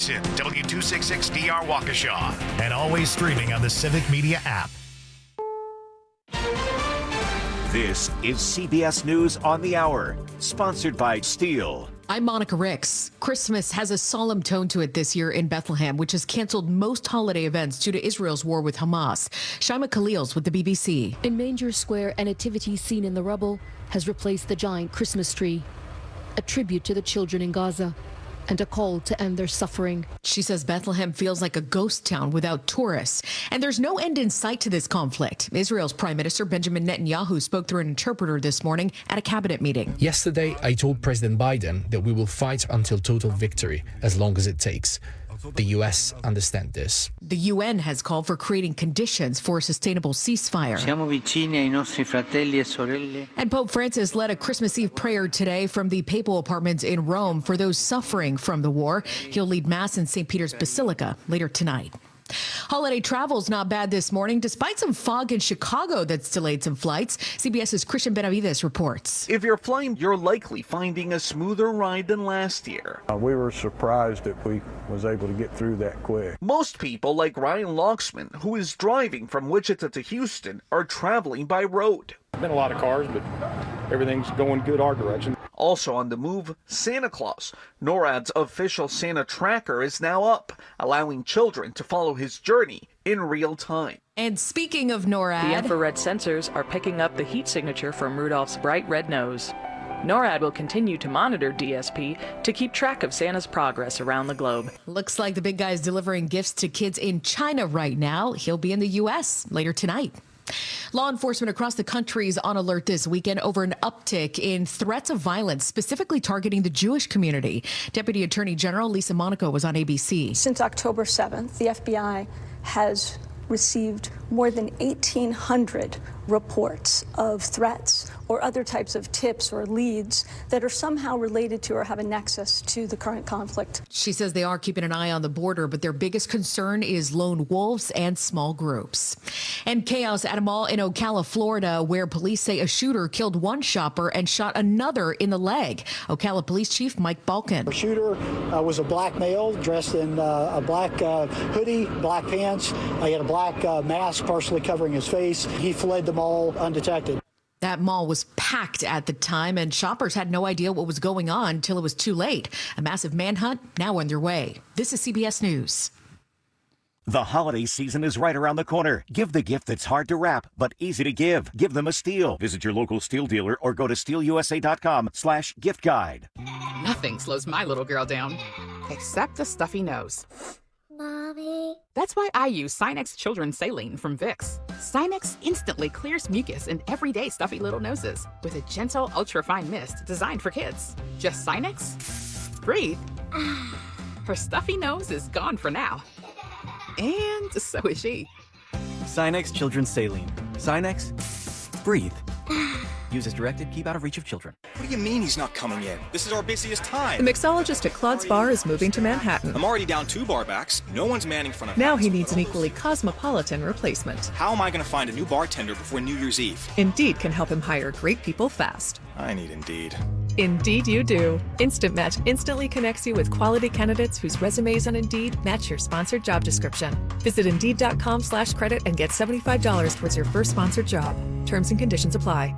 Jackson, W266DR Waukesha, and always streaming on the Civic Media app. This is CBS News on the Hour, sponsored by Steel. I'm Monica Ricks. Christmas has a solemn tone to it this year in Bethlehem, which has canceled most holiday events due to Israel's war with Hamas. Shaima Khalils with the BBC. In Manger Square, a nativity scene in the rubble has replaced the giant Christmas tree, a tribute to the children in Gaza and a call to end their suffering. She says Bethlehem feels like a ghost town without tourists, and there's no end in sight to this conflict. Israel's Prime Minister Benjamin Netanyahu spoke through an interpreter this morning at a cabinet meeting. Yesterday, I told President Biden that we will fight until total victory, as long as it takes. The U.S. understand this. The UN has called for creating conditions for a sustainable ceasefire. Siamo vicini ai nostri fratelli e sorelle. And Pope Francis led a Christmas Eve prayer today from the papal apartments in Rome for those suffering from the war. He'll lead Mass in St. Peter's Basilica later tonight. Holiday travel's not bad this morning, despite some fog in Chicago that's delayed some flights. CBS's Christian Benavides reports. If you're flying, you're likely finding a smoother ride than last year. We were surprised that we was able to get through that quick. Most people, like Ryan Loxman, who is driving from Wichita to Houston, are traveling by road. Been a lot of cars, but everything's going good our direction. Also on the move, Santa Claus. NORAD's official Santa tracker is now up, allowing children to follow his journey in real time. And speaking of NORAD, the infrared sensors are picking up the heat signature from Rudolph's bright red nose. NORAD will continue to monitor DSP to keep track of Santa's progress around the globe. Looks like the big guy is delivering gifts to kids in China right now. He'll be in the U.S. later tonight. Law enforcement across the country is on alert this weekend over an uptick in threats of violence, specifically targeting the Jewish community. Deputy Attorney General Lisa Monaco was on ABC. Since October 7th, the FBI has received more than 1,800 reports of threats or other types of tips or leads that are somehow related to or have a nexus to the current conflict. She says they are keeping an eye on the border, but their biggest concern is lone wolves and small groups. And chaos at a mall in Ocala, Florida, where police say a shooter killed one shopper and shot another in the leg. Ocala Police Chief Mike Balkin. The shooter was a black male dressed in a black hoodie, black pants. He had a black mask partially covering his face. He fled the mall undetected. That mall was packed at the time, and shoppers had no idea what was going on until it was too late. A massive manhunt now underway. This is CBS News. The holiday season is right around the corner. Give the gift that's hard to wrap, but easy to give. Give them a Steel. Visit your local Steel dealer or go to steelusa.com/gift guide. Nothing slows my little girl down, except a stuffy nose. Mommy. That's why I use Sinex Children's Saline from Vicks. Sinex instantly clears mucus in everyday stuffy little noses with a gentle, ultra-fine mist designed for kids. Just Sinex? Breathe. Her stuffy nose is gone for now. And so is she. Sinex Children's Saline. Sinex, breathe. Use as directed, keep out of reach of children. What do you mean he's not coming in? This is our busiest time. The mixologist at Claude's Bar is moving to Manhattan. I'm already down 2 bar backs. No one's manning front of Now he needs an equally cosmopolitan replacement. How am I going to find a new bartender before New Year's Eve? Indeed can help him hire great people fast. I need Indeed. Indeed you do. Instant Match instantly connects you with quality candidates whose resumes on Indeed match your sponsored job description. Visit Indeed.com/credit and get $75 towards your first sponsored job. Terms and conditions apply.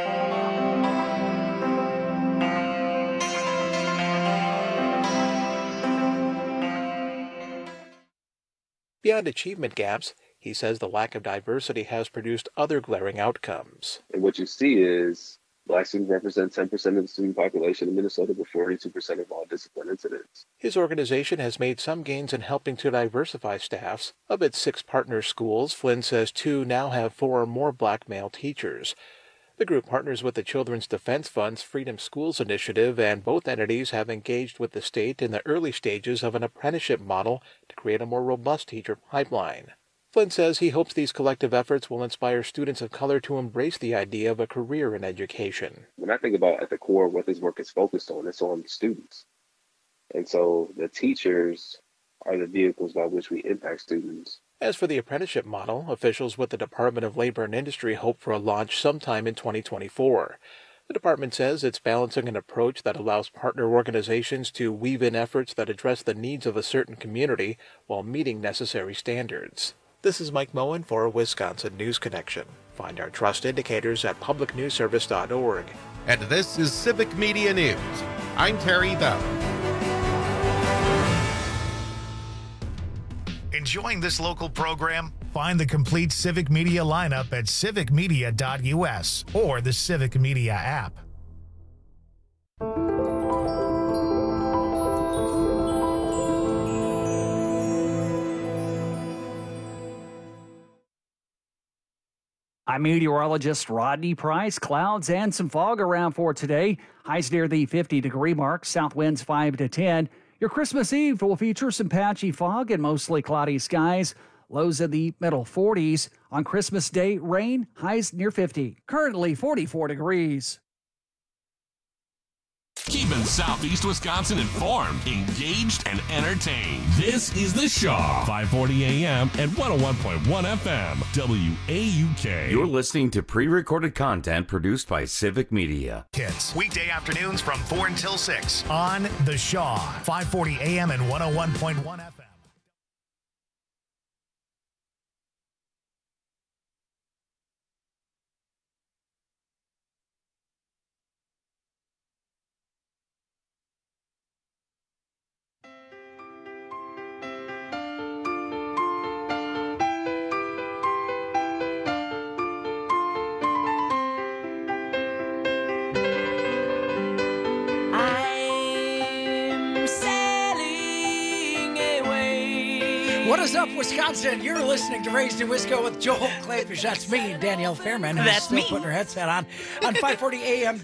Beyond achievement gaps, he says the lack of diversity has produced other glaring outcomes. And what you see is Black students represent 10% of the student population in Minnesota, but 42% of all discipline incidents. His organization has made some gains in helping to diversify staffs. Of its 6 partner schools, Flynn says 2 now have 4 or more Black male teachers. The group partners with the Children's Defense Fund's Freedom Schools initiative, and both entities have engaged with the state in the early stages of an apprenticeship model to create a more robust teacher pipeline. Flynn says he hopes these collective efforts will inspire students of color to embrace the idea of a career in education. When I think about at the core what this work is focused on, it's on the students. And so the teachers are the vehicles by which we impact students. As for the apprenticeship model, officials with the Department of Labor and Industry hope for a launch sometime in 2024. The department says it's balancing an approach that allows partner organizations to weave in efforts that address the needs of a certain community while meeting necessary standards. This is Mike Moen for Wisconsin News Connection. Find our trust indicators at publicnewsservice.org. And this is Civic Media News. I'm Terry Bell. Enjoying this local program? Find the complete Civic Media lineup at civicmedia.us or the Civic Media app. I'm meteorologist Rodney Price. Clouds and some fog around for today. Highs near the 50-degree mark. South winds 5 to 10. Your Christmas Eve will feature some patchy fog and mostly cloudy skies. Lows in the middle 40s. On Christmas Day, rain. Highs near 50. Currently 44 degrees. Keeping Southeast Wisconsin informed, engaged, and entertained. This is The Shaw, 540 AM and 101.1 FM, WAUK. You're listening to pre-recorded content produced by Civic Media. Kids, weekday afternoons from 4 until 6 on The Shaw, 540 AM and 101.1 FM. What is up, Wisconsin? You're listening to Raised in Wisco with Joel Clayfish. That's me, Danielle Fairman. That's still me. Putting her headset on 540 AM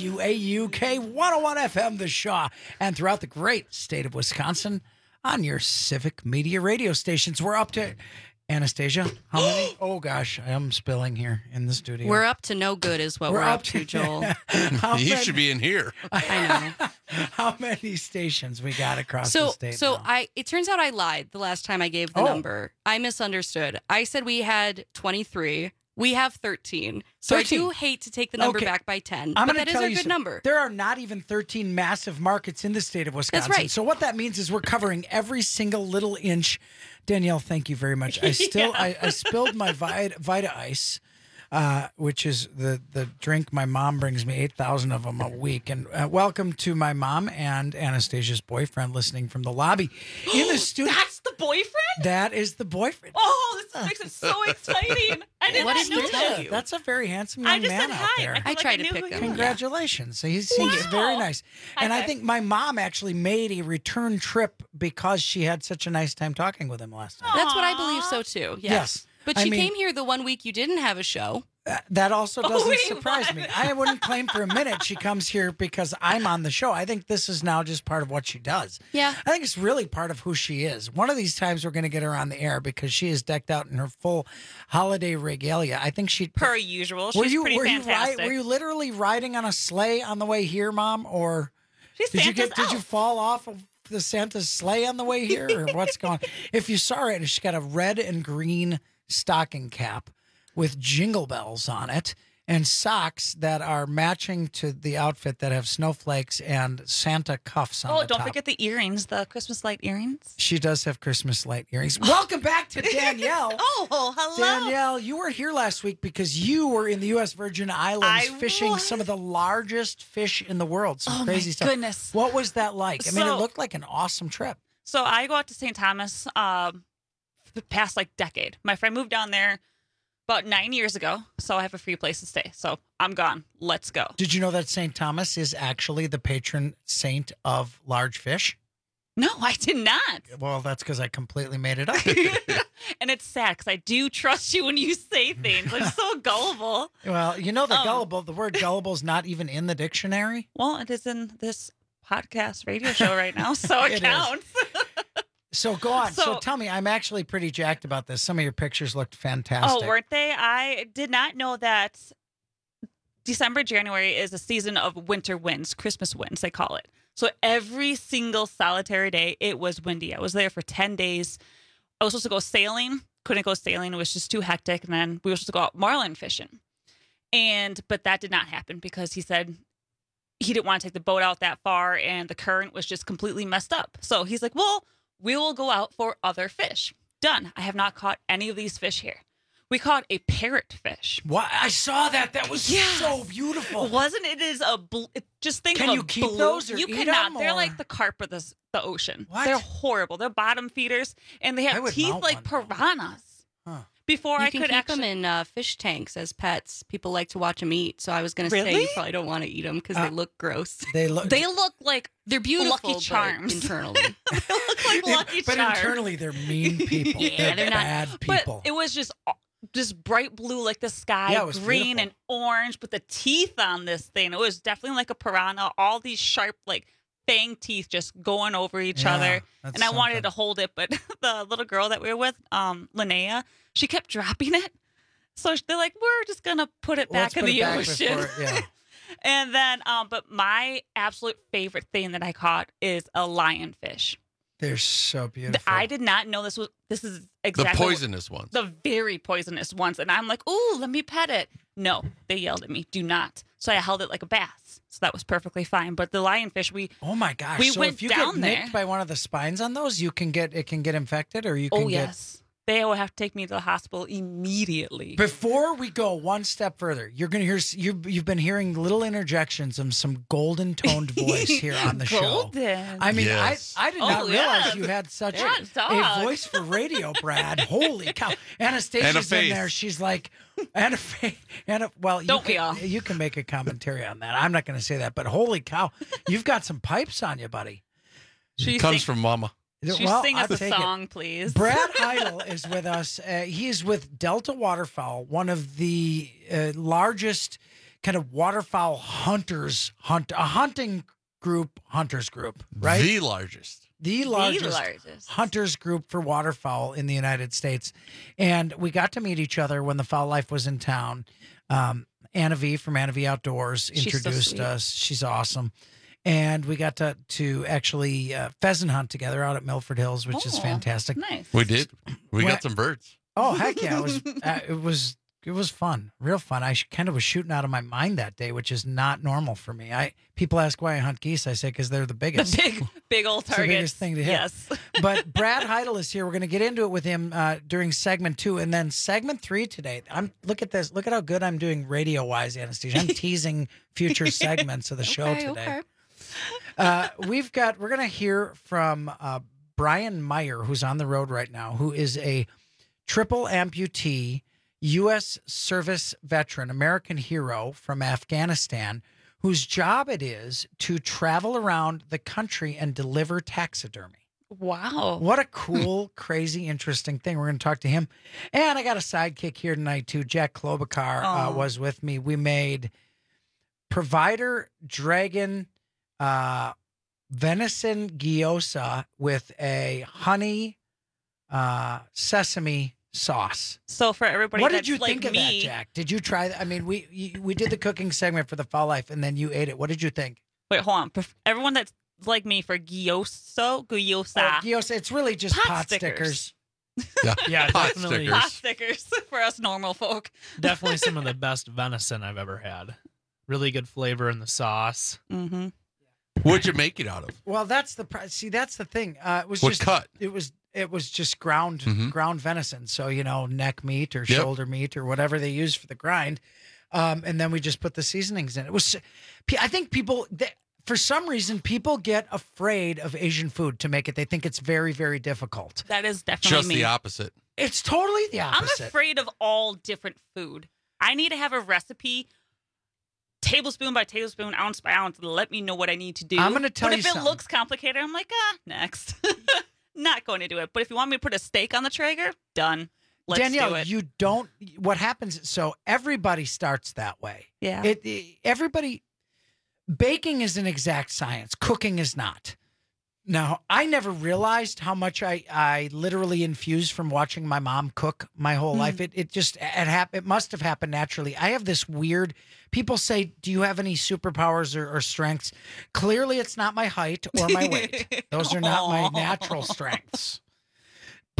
WAUK 101 FM, The Shaw, and throughout the great state of Wisconsin on your Civic Media radio stations. We're up to, Anastasia, how many? Oh, gosh, I'm spilling here in the studio. We're up to no good is what we're up to, Joel. You should be in here. I know. How many stations we got across the state now? It turns out I lied the last time I gave the number. I misunderstood. I said we had 23. We have 13. So 13. I do hate to take the number back by 10, but that is a good number. There are not even 13 massive markets in the state of Wisconsin. That's right. So what that means is we're covering every single little inch. Danielle, thank you very much. I spilled my Vita Ice, which is the drink my mom brings me, 8,000 of them a week. And welcome to my mom and Anastasia's boyfriend listening from the lobby in the studio. That's the boyfriend? That is the boyfriend. Oh, this makes it so exciting. I didn't know that. That's a very handsome young man out there. I tried to pick him. Congratulations. He seems very nice. And I think my mom actually made a return trip because she had such a nice time talking with him last time. That's what I believe so, too. Yes. But she came here the one week you didn't have a show. That also doesn't surprise me. I wouldn't claim for a minute she comes here because I'm on the show. I think this is now just part of what she does. Yeah. I think it's really part of who she is. One of these times we're going to get her on the air because she is decked out in her full holiday regalia. I think she... Per usual. She's pretty fantastic. Were you literally riding on a sleigh on the way here, Mom? Or did you fall off of the Santa's sleigh on the way here? Or what's going on? If you saw her, she's got a red and green stocking cap with jingle bells on it and socks that are matching to the outfit that have snowflakes and Santa cuffs on the top. Don't forget the earrings, the Christmas light earrings. She does have Christmas light earrings. Welcome back to Danielle. Hello. Danielle, you were here last week because you were in the U.S. Virgin Islands fishing some of the largest fish in the world. Some crazy stuff. Goodness. What was that like? I mean, it looked like an awesome trip. So I go out to St. Thomas the past decade. My friend moved down there about 9 years ago, so I have a free place to stay. So I'm gone. Let's go. Did you know that St. Thomas is actually the patron saint of large fish? No, I did not. Well, that's because I completely made it up. And it's sad because I do trust you when you say things. I'm so gullible. Well, you know the word gullible is not even in the dictionary. Well, it is in this podcast radio show right now, so it counts. So go on. So tell me, I'm actually pretty jacked about this. Some of your pictures looked fantastic. Oh, weren't they? I did not know that December, January is a season of winter winds, Christmas winds, they call it. So every single solitary day, it was windy. I was there for 10 days. I was supposed to go sailing. Couldn't go sailing. It was just too hectic. And then we were supposed to go out marlin fishing. But that did not happen because he said he didn't want to take the boat out that far and the current was just completely messed up. So he's like, well, we will go out for other fish. Done. I have not caught any of these fish here. We caught a parrotfish. What? I saw that. That was so beautiful. Wasn't it? Is a just think Can of you a keep blue. those or You eat cannot. them, They're or- like the carp of the ocean. What? They're horrible. They're bottom feeders, and they I have would teeth mount like one. piranhas. Huh. Before You I can could keep actually. them in fish tanks as pets. People like to watch them eat. So I was going to say Really? you probably don't want to eat them because they look gross. They look. They look like They're beautiful, Lucky but Charms. internally. they look like Lucky But Charms. internally, they're mean people. Yeah, they're not bad people. But it was just bright blue like the sky, Yeah, it was green beautiful. and orange, but the teeth on this thing, it was definitely like a piranha. All these sharp, like fang teeth just going over each Yeah, other. that's And I wanted something. to hold it, but the little girl that we were with, Linnea, she kept dropping it. So they're like, we're just gonna put it Let's back in put it the back ocean. before- yeah. And then, but my absolute favorite thing that I caught is a lionfish. They're so beautiful. I did not know this is exactly The poisonous ones. The very poisonous ones. And I'm like, ooh, let me pet it. No, they yelled at me, do not. So I held it like a bass. So that was perfectly fine. But the lionfish, Oh my gosh! we so went if you down get there. nicked by one of the spines on those, it can get infected, or you can Oh get. yes, they will have to take me to the hospital immediately. Before we go one step further, you're going to hear you've been hearing little interjections of some golden toned voice here on the show. Golden. I mean, Yes. I did not Oh, realize yes. you had such Yeah, a dog. voice for radio, Brad. Holy cow! Anastasia's And a in face. there. She's like, and a face, well, Don't we all? you can make a commentary on that. I'm not going to say that, but holy cow, you've got some pipes on you, buddy. She Comes sing- from Mama. She Well, sing I'll us a take it. song, please. Brad Heidel is with us. He is with Delta Waterfowl, one of the largest kind of waterfowl hunters, a hunting group, hunters group, right? The largest. The largest largest. hunters group for waterfowl in the United States. And we got to meet each other when the Fowl Life was in town. Anna V from Anna V Outdoors She's so introduced sweet. us. She's awesome. And we got to actually pheasant hunt together out at Milford Hills, which is Oh, fantastic. Nice. We did. We Well- got some birds. Oh heck yeah! It was fun, real fun. I kind of was shooting out of my mind that day, which is not normal for me. People ask why I hunt geese. I say because they're the biggest. The big old It's the target. biggest thing to hit. Yes. But Brad Heidel is here. We're going to get into it with him during segment 2, and then segment 3 today. Look at this. Look at how good I'm doing radio wise, Anastasia. I'm teasing future segments of the show today. We're going to hear from Brian Meyer, who's on the road right now, who is a triple amputee, U.S. service veteran, American hero from Afghanistan, whose job it is to travel around the country and deliver taxidermy. Wow. What a cool, crazy, interesting thing. We're going to talk to him. And I got a sidekick here tonight, too. Jack Klobuchar was with me. We made Provider Dragon venison gyoza with a honey sesame sauce. So for everybody What that's did you like think of me, that, Jack? Did you try that? I mean, we did the cooking segment for the Fowl Life, and then you ate it. What did you think? Wait, hold on. Everyone that's like me for gyoza. Gyoza, it's really just pot stickers. Yeah, pot definitely. Pot stickers for us normal folk. Definitely some of the best venison I've ever had. Really good flavor in the sauce. Mm-hmm. What'd you make it out of? Well, that's the that's the thing. It was What just cut? It was just ground venison. So neck meat or Yep. shoulder meat or whatever they use for the grind, and then we just put the seasonings in. It was. I think people. For some reason, people get afraid of Asian food to make it. They think it's very, very difficult. That is definitely Just me. the opposite. It's totally the I'm opposite. afraid of all different food. I need to have a recipe, tablespoon by tablespoon, ounce by ounce, to let me know what I need to do. I'm gonna tell but you if it something. looks complicated, I'm like, next. Not going to do it. But if you want me to put a steak on the Traeger, done. Let's Danielle, do it. you don't. What happens? So everybody starts that way. Yeah. Everybody. Baking is an exact science. Cooking is not. Now, I never realized how much I literally infused from watching my mom cook my whole life. It must have happened naturally. I have this weird. People say, "Do you have any superpowers or strengths?" Clearly, it's not my height or my weight. Those are not my natural strengths.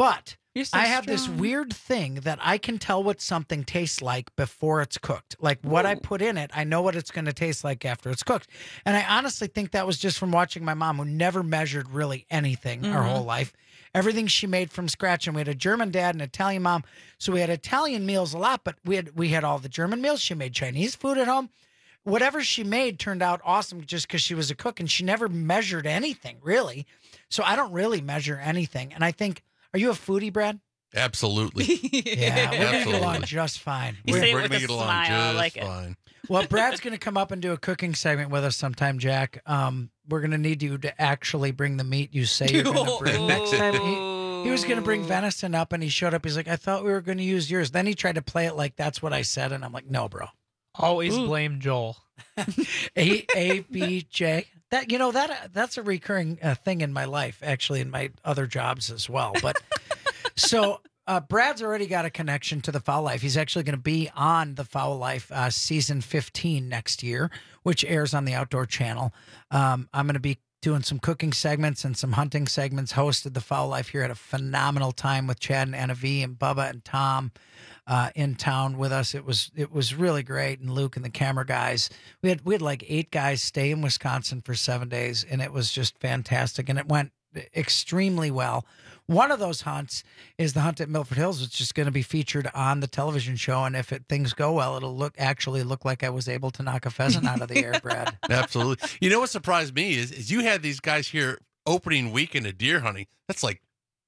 But You're so I have this strong. weird thing that I can tell what something tastes like before it's cooked. Like what I put in it, I know what it's going to taste like after it's cooked. And I honestly think that was just from watching my mom, who never measured really anything her whole life. Everything she made from scratch. And we had a German dad and an Italian mom. So we had Italian meals a lot, but we had all the German meals. She made Chinese food at home. Whatever she made turned out awesome just because she was a cook, and she never measured anything, really. So I don't really measure anything. And I think, are you a foodie, Brad? Absolutely. Yeah, we're going to get along just fine. You say it We're with gonna a get along smile. I just like it. fine. Well, Brad's going to come up and do a cooking segment with us sometime, Jack. We're going to need you to actually bring the meat you say you're going to bring. Next time, he was going to bring venison up, and he showed up. He's like, I thought we were going to use yours. Then he tried to play it like that's what I said, and I'm like, no, bro. Always blame Joel. ABJ. That's a recurring thing in my life, actually, in my other jobs as well. But so Brad's already got a connection to the Foul Life. He's actually going to be on the Foul Life season 15 next year, which airs on the Outdoor Channel. I'm going to be doing some cooking segments and some hunting segments. Hosted the Foul Life here. Had a phenomenal time with Chad and Anna V and Bubba and Tom in town with us. It was really great. And Luke and the camera guys. We had like 8 guys stay in Wisconsin for 7 days, and it was just fantastic. And it went extremely well. One of those hunts is the hunt at Milford Hills, which is going to be featured on the television show. And if things go well, it'll actually look like I was able to knock a pheasant out of the air, Brad. Absolutely. You know what surprised me is you had these guys here opening weekend of deer hunting. That's like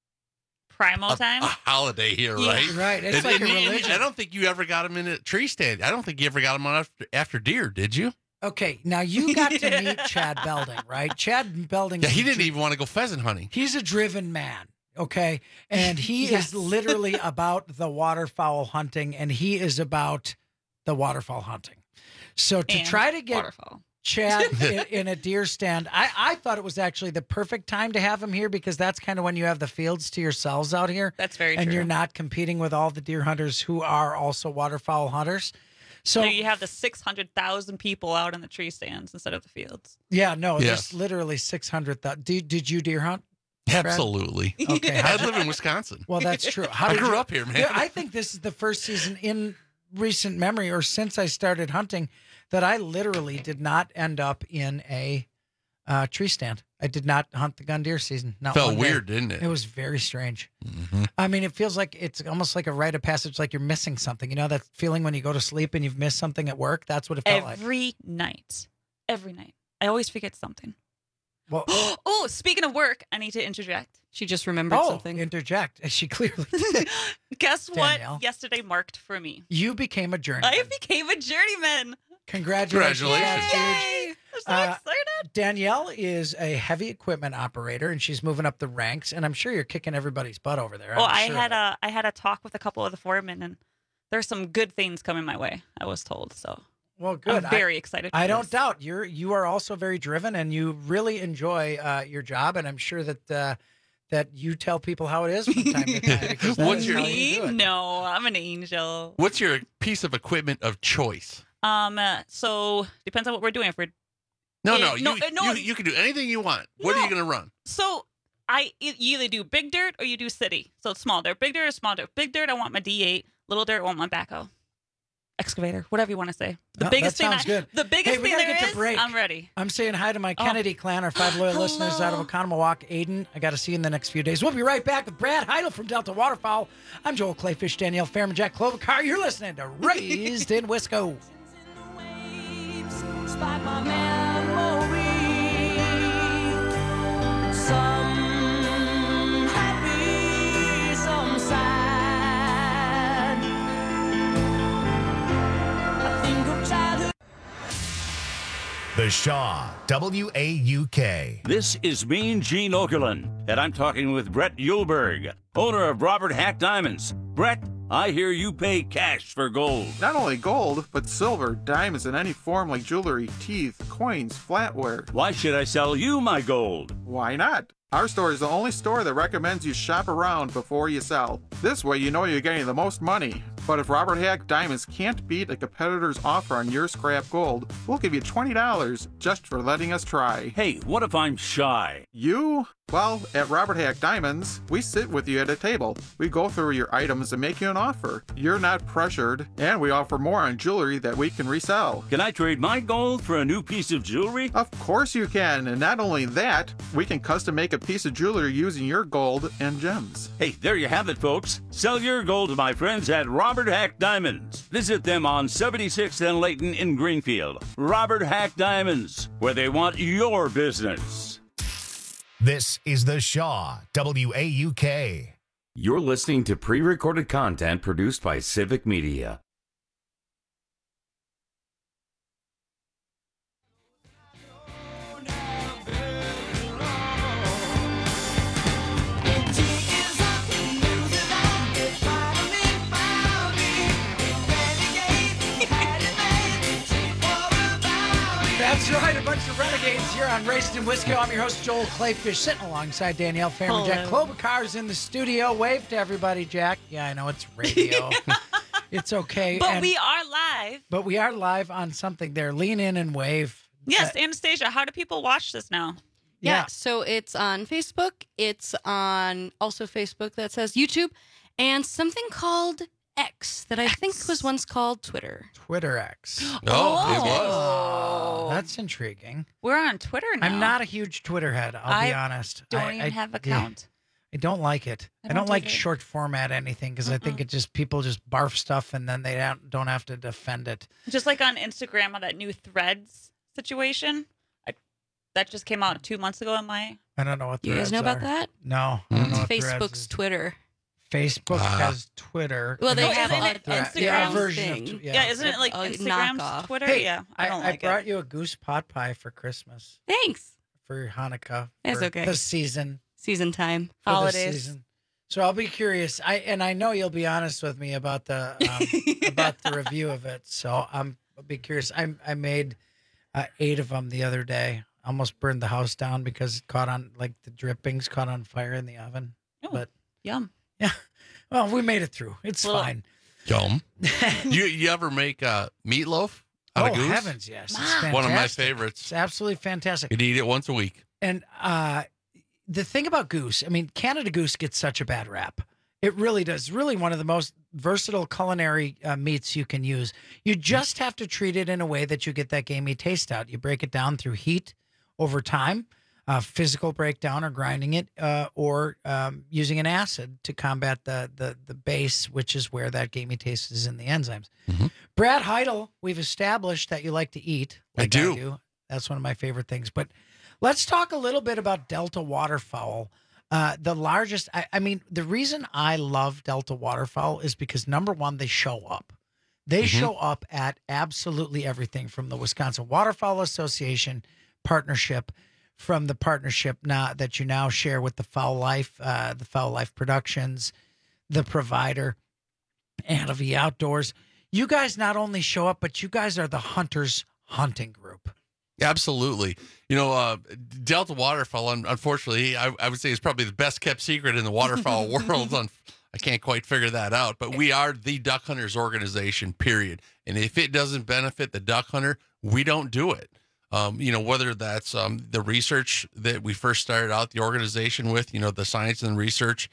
Primal time. a holiday here, Yeah. right? Right. It's like a religion. I don't think you ever got them in a tree stand. I don't think you ever got them on after deer, did you? Okay, now you got to meet Chad Belding, right? Chad Belding. Yeah, he didn't even want to go pheasant hunting. He's a driven man, okay? And he Yes. is literally about the waterfowl hunting, and he is about the waterfowl hunting. So to And try to get waterfowl. Chad in a deer stand, I thought it was actually the perfect time to have him here, because that's kind of when you have the fields to yourselves out here. That's very and true. you're not competing with all the deer hunters who are also waterfowl hunters. So So you have the 600,000 people out in the tree stands instead of the fields. yeah, no, Yes. there's literally 600,000. Did you deer hunt? Absolutely. Okay. I live in Wisconsin. Well, that's true. How I did grew you- up here, man. Yeah, I think this is the first season in recent memory, or since I started hunting, that I literally did not end up in a tree stand. I did not hunt the gun deer season. Not Felt one day. weird, didn't it? It was very strange. Mm-hmm. I mean, it feels like it's almost like a rite of passage, like you're missing something. You know that feeling when you go to sleep and you've missed something at work? That's what it felt like. Every night. I always forget something. Well, Oh, speaking of work, I need to interject. She just remembered something. interject. She clearly did. Guess what Danielle. yesterday marked for me? You became a journeyman. I became a journeyman. Congratulations. Congratulations. That's huge. Yay! I'm so excited. Danielle is a heavy equipment operator, and she's moving up the ranks. And I'm sure you're kicking everybody's butt over there. Well, I'm sure of it. I had a talk with a couple of the foremen, and there's some good things coming my way, I was told. So Well, good. I'm very excited for I don't this. doubt you are also very driven, and you really enjoy your job. And I'm sure that that you tell people how it is from time to time. Because that What's is your- how you do it. No, I'm an angel. What's your piece of equipment of choice? So depends on what we're doing. If we're No, no, you can do anything you want. What are you going to run? so you either do big dirt or you do city. So it's small dirt, big dirt, or small dirt. Big dirt, I want my D8. Little dirt, I want my backhoe, excavator, whatever you want to say. The No, biggest that thing, sounds good. the biggest Hey, we thing gotta there get to is, break. I'm ready. I'm saying hi to my Oh. Kennedy clan, our 5 loyal listeners out of Oconomowoc. Aiden, I got to see you in the next few days. We'll be right back with Brad Heidel from Delta Waterfowl. I'm Joel Clayfish, Danielle Fairman, Jack Klobuchar. You're listening to Raised in Wisco. Spark my memory. Some happy, some sad. I think of childhood. The Shaw, WAUK. This is Mean Gene Okerlund, and I'm talking with Brett Yulberg, owner of Robert Hack Diamonds. Brett, I hear you pay cash for gold. Not only gold, but silver, diamonds in any form like jewelry, teeth, coins, flatware. Why should I sell you my gold? Why not? Our store is the only store that recommends you shop around before you sell. This way you know you're getting the most money. But if Robert Hack Diamonds can't beat a competitor's offer on your scrap gold, we'll give you $20 just for letting us try. Hey, what if I'm shy? You? Well, at Robert Hack Diamonds, we sit with you at a table. We go through your items and make you an offer. You're not pressured, and we offer more on jewelry that we can resell. Can I trade my gold for a new piece of jewelry? Of course you can, and not only that, we can custom make a piece of jewelry using your gold and gems. Hey, there you have it, folks. Sell your gold to my friends at Robert Hack Diamonds. Visit them on 76th and Layton in Greenfield. Robert Hack Diamonds, where they want your business. This is The Shaw, WAUK. You're listening to pre-recorded content produced by Civic Media. That's right, a bunch of renegades here on Racing and Whiskey. I'm your host, Joel Clayfish, sitting alongside Danielle Fairman. Jack Klobuchar's in the studio. Wave to everybody, Jack. Yeah, I know it's radio. It's okay. But we are live. But we are live on something there. Lean in and wave. Yes, Anastasia, how do people watch this now? Yeah, so it's on Facebook. It's on also Facebook that says YouTube, and something called X that I think was once called Twitter. Twitter X. It was. Oh, that's intriguing. We're on Twitter now. I'm not a huge Twitter head, I'll be honest. Don't even have an account. I don't like it. I don't like short format anything because I think it just people just barf stuff and then they don't have to defend it. Just like on Instagram on that new Threads situation. That just came out 2 months ago on my... I don't know what Threads You guys know about that? No. I don't know what Facebook's Twitter. Facebook has Twitter. Well, they have Instagram version of yeah, isn't it like Instagram's knockoff. Twitter? Hey, Yeah, I don't like brought you a goose pot pie for Christmas. Thanks. For Hanukkah. That's for okay. The season. Season time. For the Holidays. season. So I'll be curious. I know you'll be honest with me about the about the review of it. So I'll be curious. I made 8 of them the other day. Almost burned the house down because it caught on, like the drippings caught on fire in the oven. Oh, but yum. Yeah. Well, we made it through. It's fine. Yum. you ever make meatloaf out of goose? Heavens, yes. It's fantastic. One of my favorites. It's absolutely fantastic. You'd eat it once a week. And the thing about goose, I mean, Canada goose gets such a bad rap. It really does. Really one of the most versatile culinary meats you can use. You just have to treat it in a way that you get that gamey taste out. You break it down through heat over time, physical breakdown or grinding it, or using an acid to combat the base, which is where that gamey taste is in the enzymes. Mm-hmm. Brad Heidel, we've established that you like to eat. Like I do. That's one of my favorite things. But let's talk a little bit about Delta waterfowl. The largest, I mean, the reason I love Delta waterfowl is because, number one, they show up. They show up at absolutely everything from the Wisconsin Waterfowl Association partnership, from the partnership now that you now share with the Fowl Life Productions, the provider, Anavy Outdoors. You guys not only show up, but you guys are the hunters hunting group. Absolutely. You know, Delta Waterfowl, unfortunately, I would say is probably the best kept secret in the waterfowl world. I can't quite figure that out, but we are the duck hunters organization, period. And if it doesn't benefit the duck hunter, we don't do it. You know, whether that's the research that we first started out the organization with, you know, the science and research,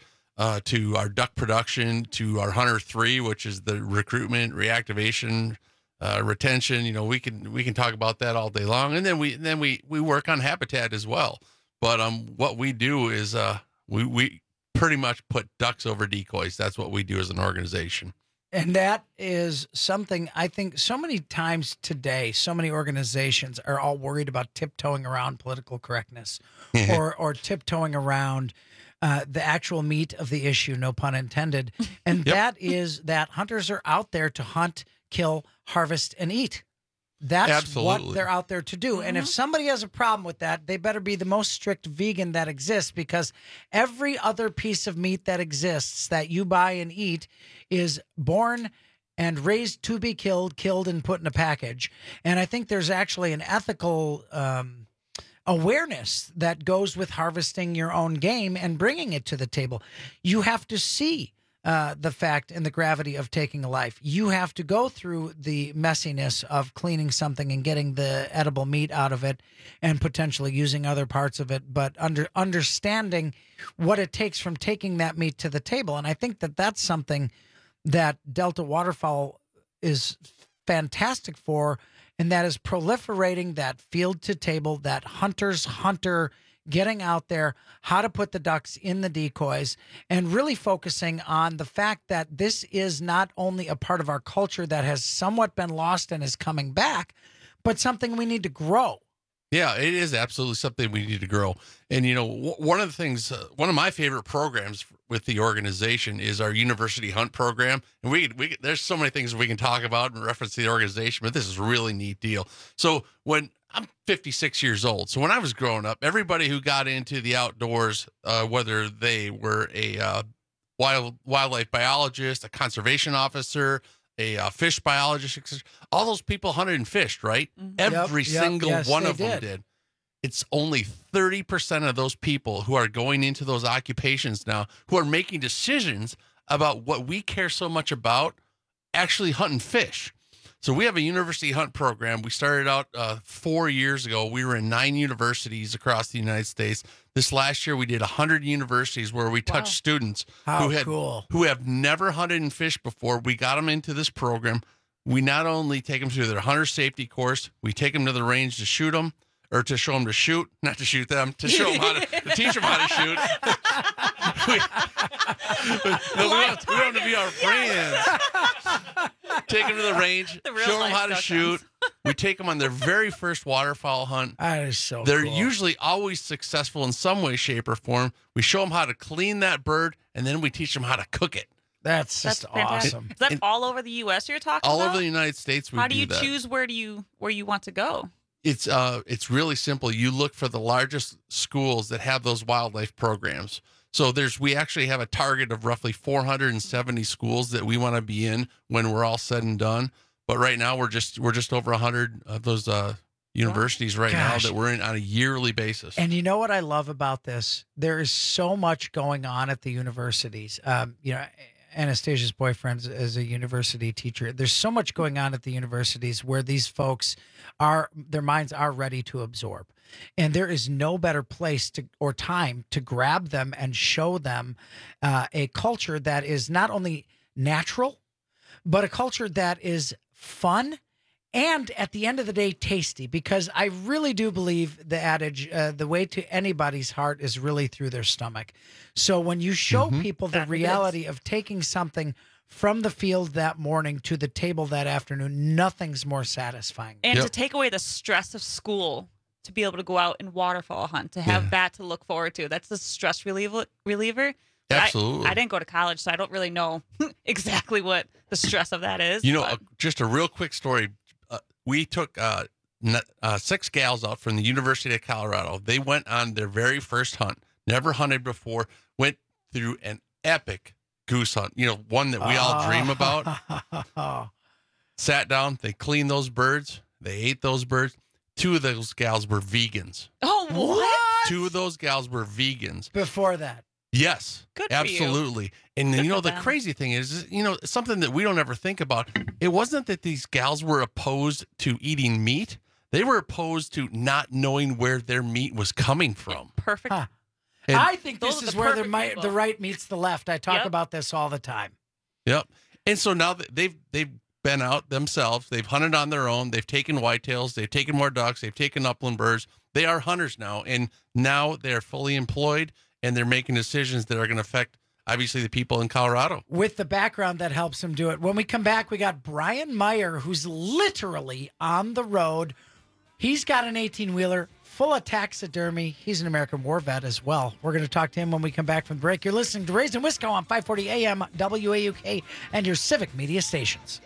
to our duck production, to our Hunter 3, which is the recruitment, reactivation, retention. You know, we can talk about that all day long, and then we work on habitat as well. But what we do is we pretty much put ducks over decoys. That's what we do as an organization. And that is something I think so many times today, so many organizations are all worried about tiptoeing around political correctness or tiptoeing around the actual meat of the issue, no pun intended. And that is that hunters are out there to hunt, kill, harvest, and eat. That's what they're out there to do. And if somebody has a problem with that, they better be the most strict vegan that exists, because every other piece of meat that exists that you buy and eat is born and raised to be killed, and put in a package. And I think there's actually an ethical awareness that goes with harvesting your own game and bringing it to the table. You have to see the fact and the gravity of taking a life. You have to go through the messiness of cleaning something and getting the edible meat out of it and potentially using other parts of it, but understanding what it takes from taking that meat to the table. And I think that that's something that Delta Waterfowl is fantastic for, and that is proliferating that field to table, that hunter's hunter, getting out there, how to put the ducks in the decoys, and really focusing on the fact that this is not only a part of our culture that has somewhat been lost and is coming back, but something we need to grow. Yeah, it is absolutely something we need to grow. And, you know, one of the things, one of my favorite programs with the organization is our university hunt program. And we there's so many things we can talk about in reference to the organization, but this is a really neat deal. So when I'm 56 years old, so when I was growing up, everybody who got into the outdoors, whether they were a wildlife biologist, a conservation officer, a fish biologist, all those people hunted and fished, right? Mm-hmm. Every single one of them did. It's only 30% of those people who are going into those occupations now who are making decisions about what we care so much about, actually hunting fish. So we have a university hunt program. We started out 4 years ago. We were in 9 universities across the United States. This last year, we did 100 universities where we touched students who have never hunted and fished before. We got them into this program. We not only take them through their hunter safety course, we take them to the range to shoot them, or to show them to shoot, not to shoot them, to show them how to teach them how to shoot. we want them to be our friends. Take them to the range, show them how to shoot. We take them on their very first waterfowl hunt. That is so They're cool. usually always successful in some way, shape, or form. We show them how to clean that bird, and then we teach them how to cook it. That's just awesome. Is that all over the U.S. you're talking All about? over the United States, we How do you that. choose where you want to go? It's really simple. You look for the largest schools that have those wildlife programs. So we actually have a target of roughly 470 schools that we want to be in when we're all said and done. But right now we're just over 100 of those universities right now that we're in on a yearly basis. And you know what I love about this? There is so much going on at the universities. Anastasia's boyfriend is a university teacher. There's so much going on at the universities where these folks their minds are ready to absorb. And there is no better place or time to grab them and show them a culture that is not only natural, but a culture that is fun and at the end of the day, tasty, because I really do believe the adage, the way to anybody's heart is really through their stomach. So when you show people the reality of taking something from the field that morning to the table that afternoon, nothing's more satisfying. And to take away the stress of school, to be able to go out and waterfowl hunt, to have that to look forward to. That's the stress reliever. Absolutely. I didn't go to college, so I don't really know exactly what the stress of that is. You know, just a real quick story. We took 6 gals out from the University of Colorado. They went on their very first hunt, never hunted before, went through an epic goose hunt, one that we all dream about. Sat down, they cleaned those birds, they ate those birds. 2 of those gals were vegans. Oh, what? 2 of those gals were vegans. Before that. Yes, good for absolutely. You. And good the them. crazy thing is, something that we don't ever think about. It wasn't that these gals were opposed to eating meat. They were opposed to not knowing where their meat was coming from. Perfect. Huh. And I think this is where the people. right meets the left. I talk about this all the time. Yep. And so now they've been out themselves. They've hunted on their own. They've taken whitetails. They've taken more ducks. They've taken upland birds. They are hunters now. And now they're fully employed, and they're making decisions that are going to affect, obviously, the people in Colorado. With the background that helps him do it. When we come back, we got Brian Meyer, who's literally on the road. He's got an 18-wheeler full of taxidermy. He's an American war vet as well. We're going to talk to him when we come back from the break. You're listening to Raised in Wisco on 540 AM WAUK and your Civic Media stations.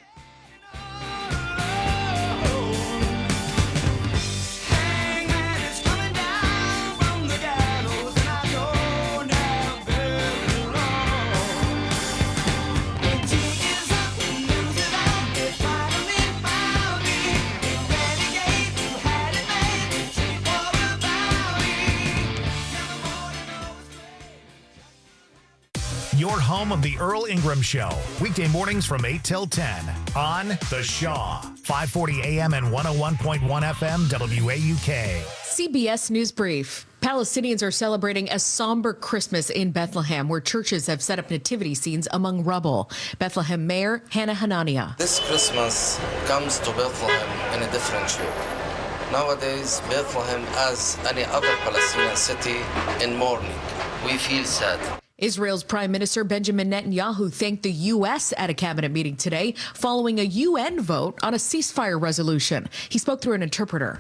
your home of the Earl Ingram Show. Weekday mornings from 8 till 10 on The Shaw. 540 AM and 101.1 FM WAUK. CBS News Brief. Palestinians are celebrating a somber Christmas in Bethlehem, where churches have set up nativity scenes among rubble. Bethlehem Mayor Hannah Hanania. This Christmas comes to Bethlehem in a different shape. Nowadays, Bethlehem, as any other Palestinian city, in mourning. We feel sad. Israel's Prime Minister Benjamin Netanyahu thanked the U.S. at a cabinet meeting today following a UN vote on a ceasefire resolution. He spoke through an interpreter.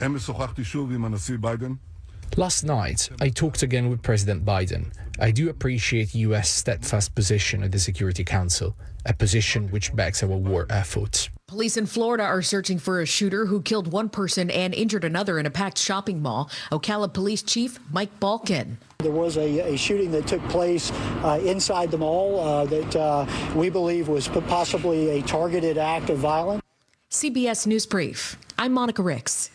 Last night, I talked again with President Biden. I do appreciate U.S. steadfast position at the Security Council, a position which backs our war efforts. Police in Florida are searching for a shooter who killed one person and injured another in a packed shopping mall. Ocala Police Chief Mike Balkin. There was a shooting that took place inside the mall that we believe was possibly a targeted act of violence. CBS News Brief. I'm Monica Ricks.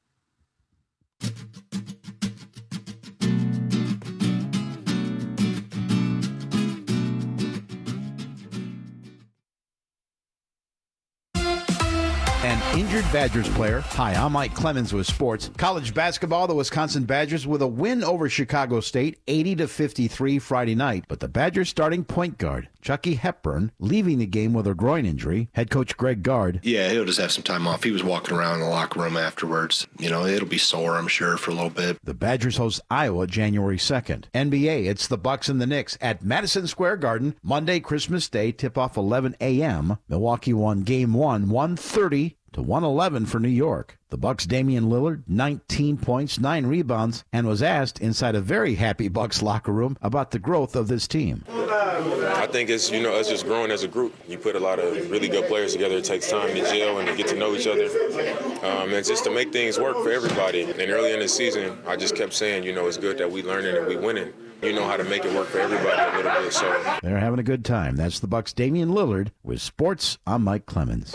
An injured Badgers player. Hi, I'm Mike Clemens with sports. College basketball, the Wisconsin Badgers with a win over Chicago State, 80-53 Friday night. But the Badgers starting point guard, Chucky Hepburn, leaving the game with a groin injury. Head coach Greg Gard. Yeah, he'll just have some time off. He was walking around in the locker room afterwards. You know, it'll be sore, I'm sure, for a little bit. The Badgers host Iowa January 2nd. NBA, it's the Bucks and the Knicks at Madison Square Garden. Monday, Christmas Day, tip-off 11 a.m. Milwaukee won Game 1, 130 to 111 for New York. The Bucks' Damian Lillard, 19 points, 9 rebounds, and was asked inside a very happy Bucks locker room about the growth of this team. I think it's, us just growing as a group. You put a lot of really good players together. It takes time to gel and to get to know each other. And just to make things work for everybody. And early in the season, I just kept saying, it's good that we learning and we winning. You know how to make it work for everybody a little bit. So they're having a good time. That's the Bucks' Damian Lillard. With sports, I'm Mike Clemens.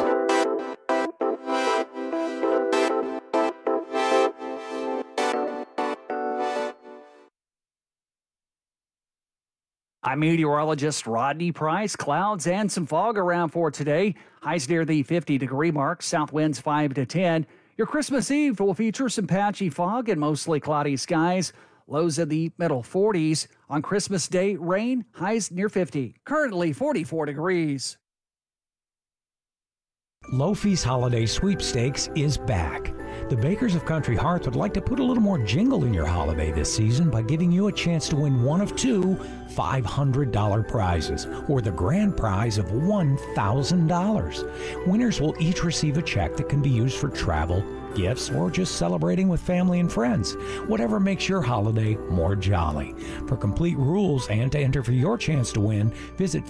I'm meteorologist Rodney Price. Clouds and some fog around for today. Highs near the 50-degree mark. South winds 5 to 10. Your Christmas Eve will feature some patchy fog and mostly cloudy skies. Lows in the middle 40s. On Christmas Day, rain. Highs near 50. Currently 44 degrees. Lofi's Holiday Sweepstakes is back. The Bakers of Country Hearth would like to put a little more jingle in your holiday this season by giving you a chance to win one of two $500 prizes, or the grand prize of $1,000. Winners will each receive a check that can be used for travel, gifts, or just celebrating with family and friends. Whatever makes your holiday more jolly. For complete rules and to enter for your chance to win, visit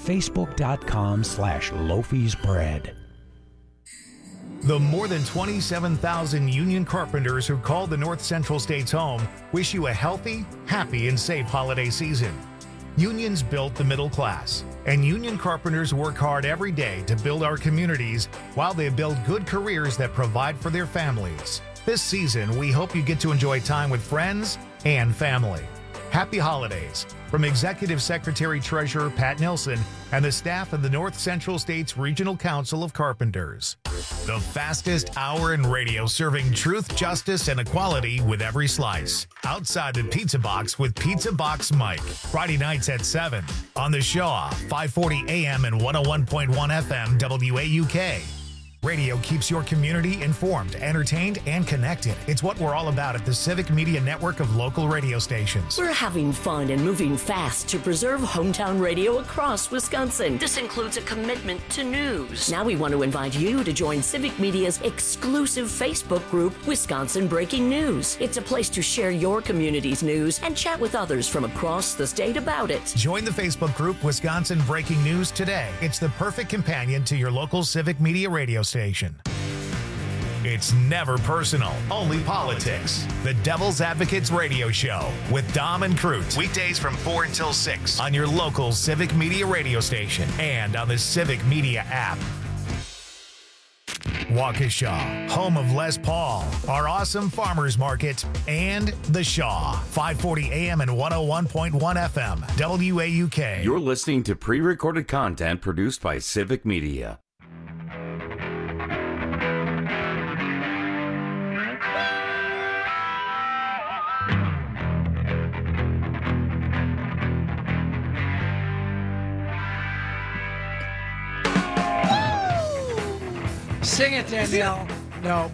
facebook.com/Lofi'sBread. The more than 27,000 union carpenters who call the North Central States home wish you a healthy, happy, and safe holiday season. Unions built the middle class, and union carpenters work hard every day to build our communities while they build good careers that provide for their families. This season, we hope you get to enjoy time with friends and family. Happy holidays from Executive Secretary Treasurer Pat Nelson and the staff of the North Central States Regional Council of Carpenters. The fastest hour in radio, serving truth, justice, and equality with every slice. Outside the Pizza Box with Pizza Box Mike. Friday nights at 7 on the Shaw, 540 AM and 101.1 FM WAUK. Radio keeps your community informed, entertained, and connected. It's what we're all about at the Civic Media Network of local radio stations. We're having fun and moving fast to preserve hometown radio across Wisconsin. This includes a commitment to news. Now we want to invite you to join Civic Media's exclusive Facebook group, Wisconsin Breaking News. It's a place to share your community's news and chat with others from across the state about it. Join the Facebook group, Wisconsin Breaking News, today. It's the perfect companion to your local Civic Media radio station. It's never personal, only politics. The Devil's Advocates Radio Show with Dom and Crute. Weekdays from 4 until 6 on your local Civic Media radio station and on the Civic Media app. Waukesha, home of Les Paul, our awesome farmers market, and The Shaw, 540 AM and 101.1 FM, WAUK. You're listening to pre-recorded content produced by Civic Media. Sing it, Danielle. No.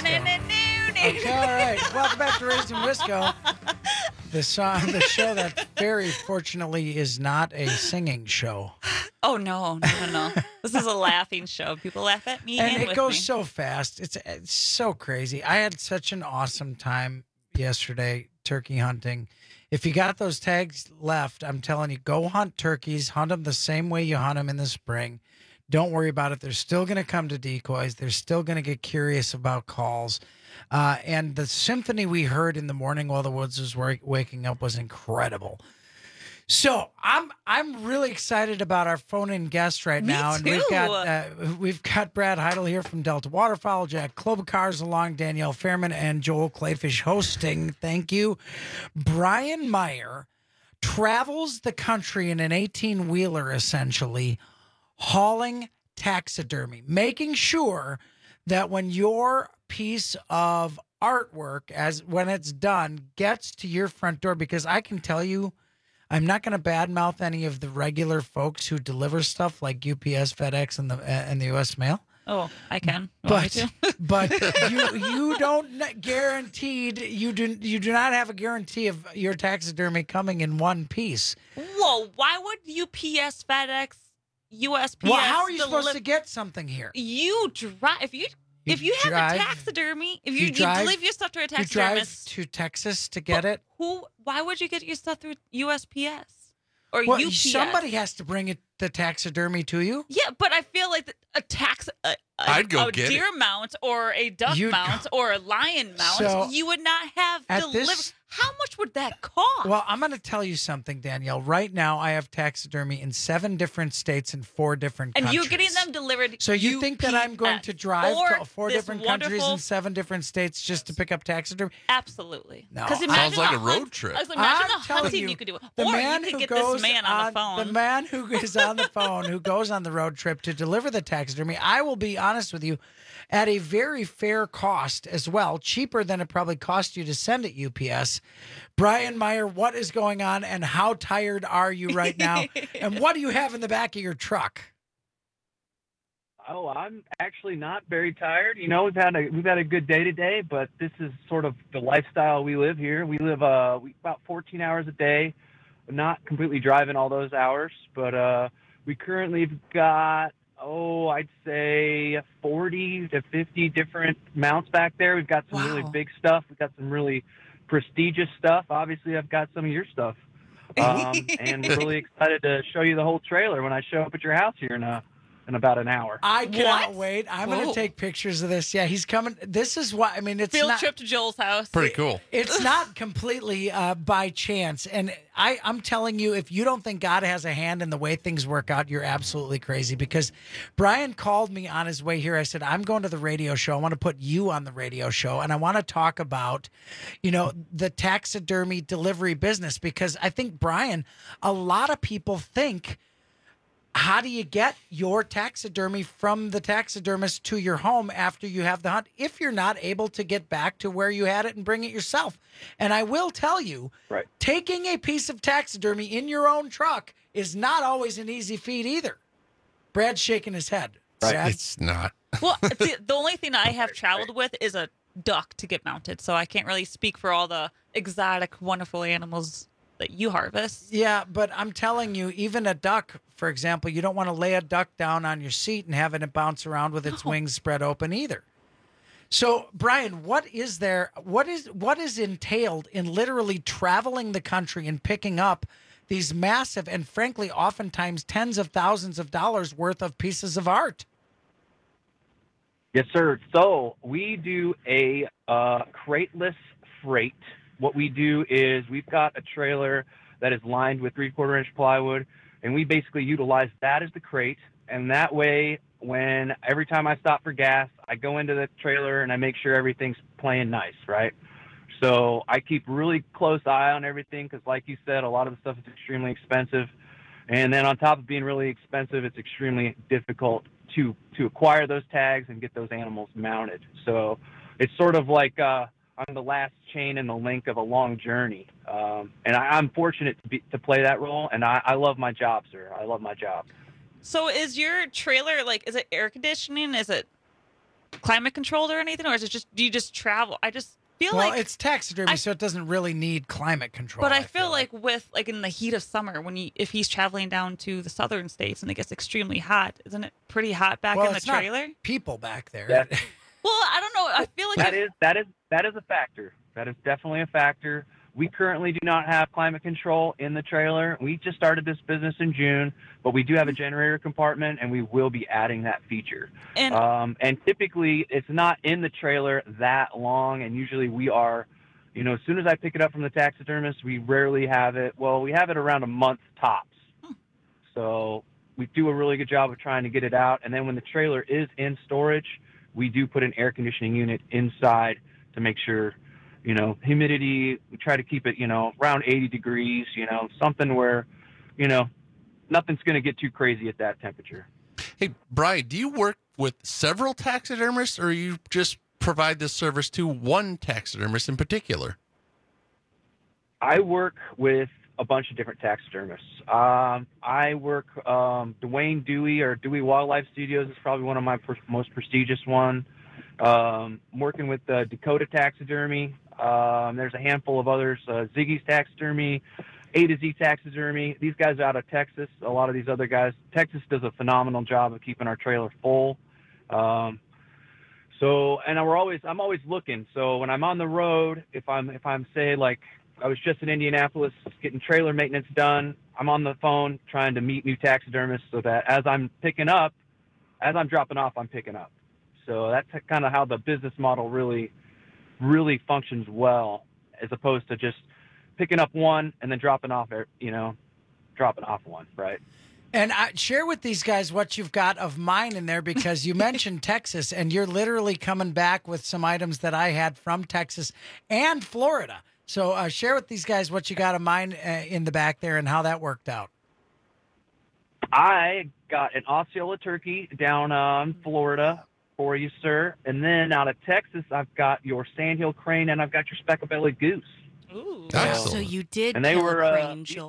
Okay, all right. Welcome back to Raised in Wisco. The show that very fortunately is not a singing show. Oh, no. This is a laughing show. People laugh at me And it with goes me. so fast. It's so crazy. I had such an awesome time yesterday turkey hunting. If you got those tags left, I'm telling you, go hunt turkeys. Hunt them the same way you hunt them in the spring. Don't worry about it. They're still going to come to decoys. They're still going to get curious about calls. And the symphony we heard in the morning while the woods was waking up was incredible. So I'm really excited about our phone-in guest right now, and we've got Brad Heidel here from Delta Waterfowl, Jack Klobuchar's along, Danielle Fairman, and Joel Clayfish hosting. Thank you. Brian Meyer travels the country in an 18-wheeler, essentially, hauling taxidermy, making sure that when your piece of artwork, when it's done, gets to your front door, because I can tell you, I'm not going to badmouth any of the regular folks who deliver stuff like UPS, FedEx, and the U.S. Mail. Oh, I can. But you don't guaranteed you do not have a guarantee of your taxidermy coming in one piece. Whoa! Why would UPS, FedEx, USPS? Well, how are you supposed to get something here? You drive if you have a taxidermy. If you deliver your stuff to a taxidermist, you drive to Texas to get it. Why would you get your stuff through USPS or UPS? Somebody has to bring the taxidermy to you. Yeah, but I feel like a deer mount or a duck mount or a lion mount, So, you would not have delivered. How much would that cost? Well, I'm going to tell you something, Danielle. Right now, I have taxidermy in 7 different states and 4 different countries. And you're getting them delivered. So you think that I'm going to drive to 4 different countries wonderful- and 7 different states just to pick up taxidermy? Absolutely. No. Sounds like a road trip. Imagine I'm the telling hunting you, you could do. the Or man you who could get goes this man on the phone. The man who is on the phone, who goes on the road trip to deliver the taxidermy, I will be honest with you, at a very fair cost as well, cheaper than it probably cost you to send it UPS. Brian Meyer, what is going on, and how tired are you right now? And what do you have in the back of your truck? Oh, I'm actually not very tired. You know, we've had a good day today, but this is sort of the lifestyle we live here. We live about 14 hours a day, not completely driving all those hours, but we currently have got I'd say 40 to 50 different mounts back there. We've got some really big stuff. We've got some really prestigious stuff. Obviously, I've got some of your stuff. And we're really excited to show you the whole trailer when I show up at your house here in about an hour. I cannot wait. I'm going to take pictures of this. Yeah, he's coming. This is why, I mean, it's Field not, trip to Joel's house. Pretty cool. It's not completely by chance. And I'm telling you, if you don't think God has a hand in the way things work out, you're absolutely crazy. Because Brian called me on his way here. I said, I'm going to the radio show. I want to put you on the radio show. And I want to talk about, the taxidermy delivery business. Because I think, Brian, a lot of people think, how do you get your taxidermy from the taxidermist to your home after you have the hunt if you're not able to get back to where you had it and bring it yourself? And I will tell you, taking a piece of taxidermy in your own truck is not always an easy feat either. Brad's shaking his head. Brad? It's not. Well, the only thing I have traveled with is a duck to get mounted, so I can't really speak for all the exotic, wonderful animals that you harvest. Yeah, but I'm telling you, even a duck, for example, you don't want to lay a duck down on your seat and having it bounce around with its wings spread open either. So, Brian, what is entailed in literally traveling the country and picking up these massive and frankly oftentimes tens of thousands of dollars worth of pieces of art? Yes, sir. So we do a crateless freight. What we do is we've got a trailer that is lined with 3/4 inch plywood, and we basically utilize that as the crate. And that way, every time I stop for gas, I go into the trailer and I make sure everything's playing nice, right? So I keep really close eye on everything because, like you said, a lot of the stuff is extremely expensive. And then on top of being really expensive, it's extremely difficult to acquire those tags and get those animals mounted. So it's sort of like I'm the last chain in the link of a long journey. And I'm fortunate to play that role, and I love my job, sir. I love my job. So is your trailer, like, is it air conditioning? Is it climate controlled or anything? Or is it just, do you just travel? I just feel like... Well, it's taxidermy, so it doesn't really need climate control. But I feel like with, like, in the heat of summer, if he's traveling down to the southern states and it gets extremely hot, isn't it pretty hot back in the trailer? Not people back there. Yeah. Well, I don't know. I feel like that is a factor. That is definitely a factor. We currently do not have climate control in the trailer. We just started this business in June, but we do have a generator compartment, and we will be adding that feature. And typically, it's not in the trailer that long, and usually we are, as soon as I pick it up from the taxidermist, we rarely have it. Well, we have it around a month tops. So we do a really good job of trying to get it out. And then when the trailer is in storage, we do put an air conditioning unit inside to make sure, humidity, we try to keep it, around 80 degrees, something where, nothing's going to get too crazy at that temperature. Hey, Brian, do you work with several taxidermists, or you just provide this service to one taxidermist in particular? I work with a bunch of different taxidermists. I work, Dwayne Dewey, or Dewey Wildlife Studios is probably one of my most prestigious ones. I'm working with Dakota Taxidermy. There's a handful of others, Ziggy's Taxidermy, A to Z Taxidermy. These guys are out of Texas. A lot of these other guys. Texas does a phenomenal job of keeping our trailer full. I'm always looking. So when I'm on the road, if I'm say like I was just in Indianapolis getting trailer maintenance done, I'm on the phone trying to meet new taxidermists so that as I'm dropping off, I'm picking up. So that's kind of how the business model really, really functions well, as opposed to just picking up one and then dropping off one, right? And share with these guys what you've got of mine in there, because you mentioned Texas, and you're literally coming back with some items that I had from Texas and Florida. So share with these guys what you got of mine in the back there and how that worked out. I got an Osceola turkey down in Florida for you, sir. And then out of Texas, I've got your sandhill crane and I've got your speckle-bellied goose. Ooh. So you did and they kill were, a crane, Joel.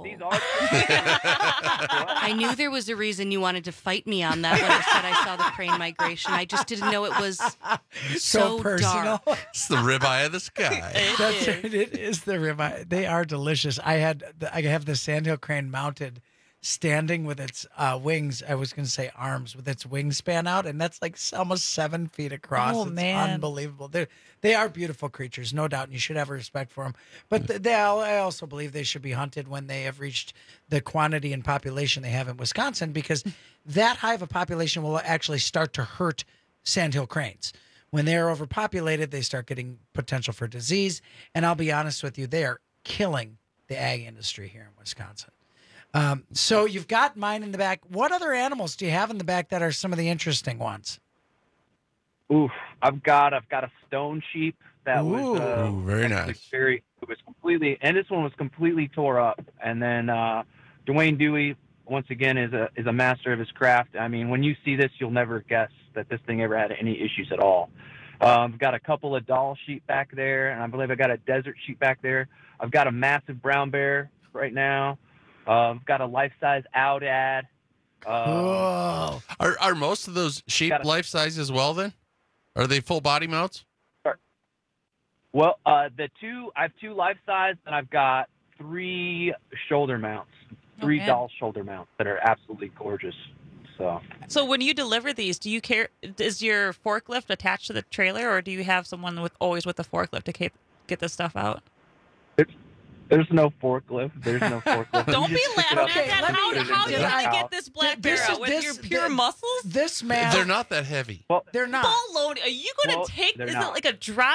I knew there was a reason you wanted to fight me on that when I said I saw the crane migration. I just didn't know it was so personal. dark. It's the ribeye of the sky. It is the ribeye. They are delicious. I have the sandhill crane mounted, standing with its wings. I was going to say arms, with its wingspan out, and that's like almost 7 feet across. Oh, it's man. Unbelievable. They are beautiful creatures, no doubt, and you should have respect for them. But I also believe they should be hunted when they have reached the quantity and population they have in Wisconsin, because that high of a population will actually start to hurt sandhill cranes. When they are overpopulated, they start getting potential for disease. And I'll be honest with you, they are killing the ag industry here in Wisconsin. So you've got mine in the back. What other animals do you have in the back that are some of the interesting ones? Oof, I've got a stone sheep that was very nice. It was completely, and this one was completely tore up. And then Dwayne Dewey, once again, is a master of his craft. I mean, when you see this, you'll never guess that this thing ever had any issues at all. I've got a couple of doll sheep back there, and I believe I got a desert sheep back there. I've got a massive brown bear right now. I've got a life-size Oudad. Cool. Are most of those sheep life-size as well, then? Are they full body mounts? Well, I have 2 life-size, and I've got 3 shoulder mounts, 3 doll shoulder mounts that are absolutely gorgeous. So when you deliver these, do you care? Is your forklift attached to the trailer, or do you have someone always with the forklift to get this stuff out? There's no forklift. There's no forklift. Don't be laughing at that. How do I get this black bear out with your pure muscles? This man. They're not that heavy. Well, they're not. Full load. Are you going to take? Is it like a drop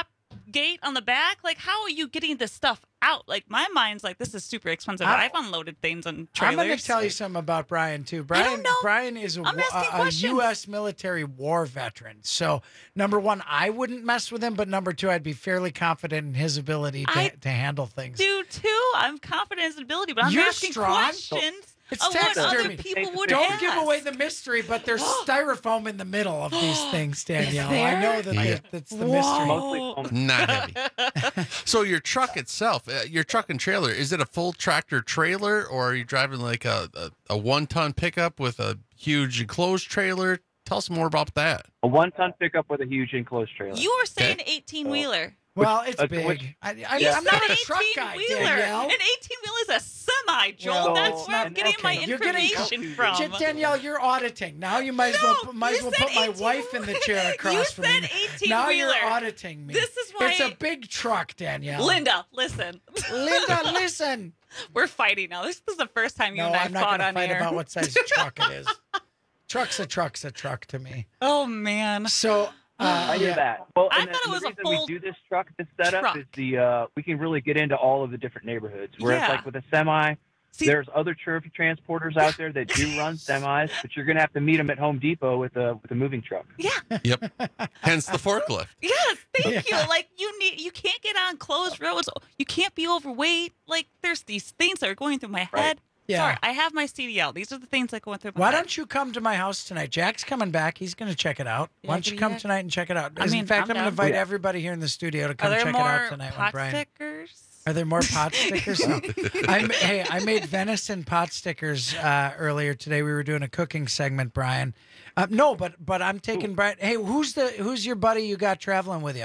gate on the back. Like, how are you getting this stuff out? Like, my mind's like, this is super expensive. I've unloaded things on trailers. I'm going to tell you something about Brian, too. Brian is a U.S. military war veteran. So, number one, I wouldn't mess with him. But number two, I'd be fairly confident in his ability to handle things. Do, too. I'm confident in his ability, but I'm asking questions. It's of what other taxidermy. people would Don't ask. give away the mystery, but there's styrofoam in the middle of these things, Danielle. I know that that's the mystery. Not heavy. So your truck itself, your truck and trailer, is it a full tractor trailer, or are you driving like a 1-ton pickup with a huge enclosed trailer? Tell us more about that. A 1-ton pickup with a huge enclosed trailer. You were saying 18-wheeler. Well, it's big. I'm not a truck guy, Danielle. An 18-wheeler is a semi, Joel. Well, That's where I'm getting my information from. Danielle, you're auditing. Now you might as well put my wife in the chair across from me. You said 18-wheeler. Now you're auditing me. This is why it's a big truck, Danielle. Linda, listen. Linda, listen. We're fighting now. This is the first time you and I I'm not fought gonna on fight air. about what size truck it is. Truck's a truck to me. Oh man. So I hear that. Well, I and thought it the was a reason full we do this setup truck. is we can really get into all of the different neighborhoods. Whereas Yeah. like with a semi, there's other trophy transporters out there that do run semis, but you're gonna have to meet them at Home Depot with a moving truck. Yeah. Yep. Hence the forklift. Yes, thank you. Like you can't get on closed roads. You can't be overweight. Like there's these things that are going through my head. Yeah. Sorry, I have my CDL. These are the things that go through my Why head. don't you come to my house tonight? Jack's coming back. He's going to check it out. Yeah, Why don't you can come you- tonight and check it out? I mean, in fact, I'm I'm going to down. invite Yeah. everybody here in the studio to Are come there check it more out tonight pot with Brian. stickers? Are there more pot stickers? No. I made venison pot stickers earlier today. We were doing a cooking segment, Brian. No, but I'm taking Brian. Hey, who's your buddy you got traveling with you?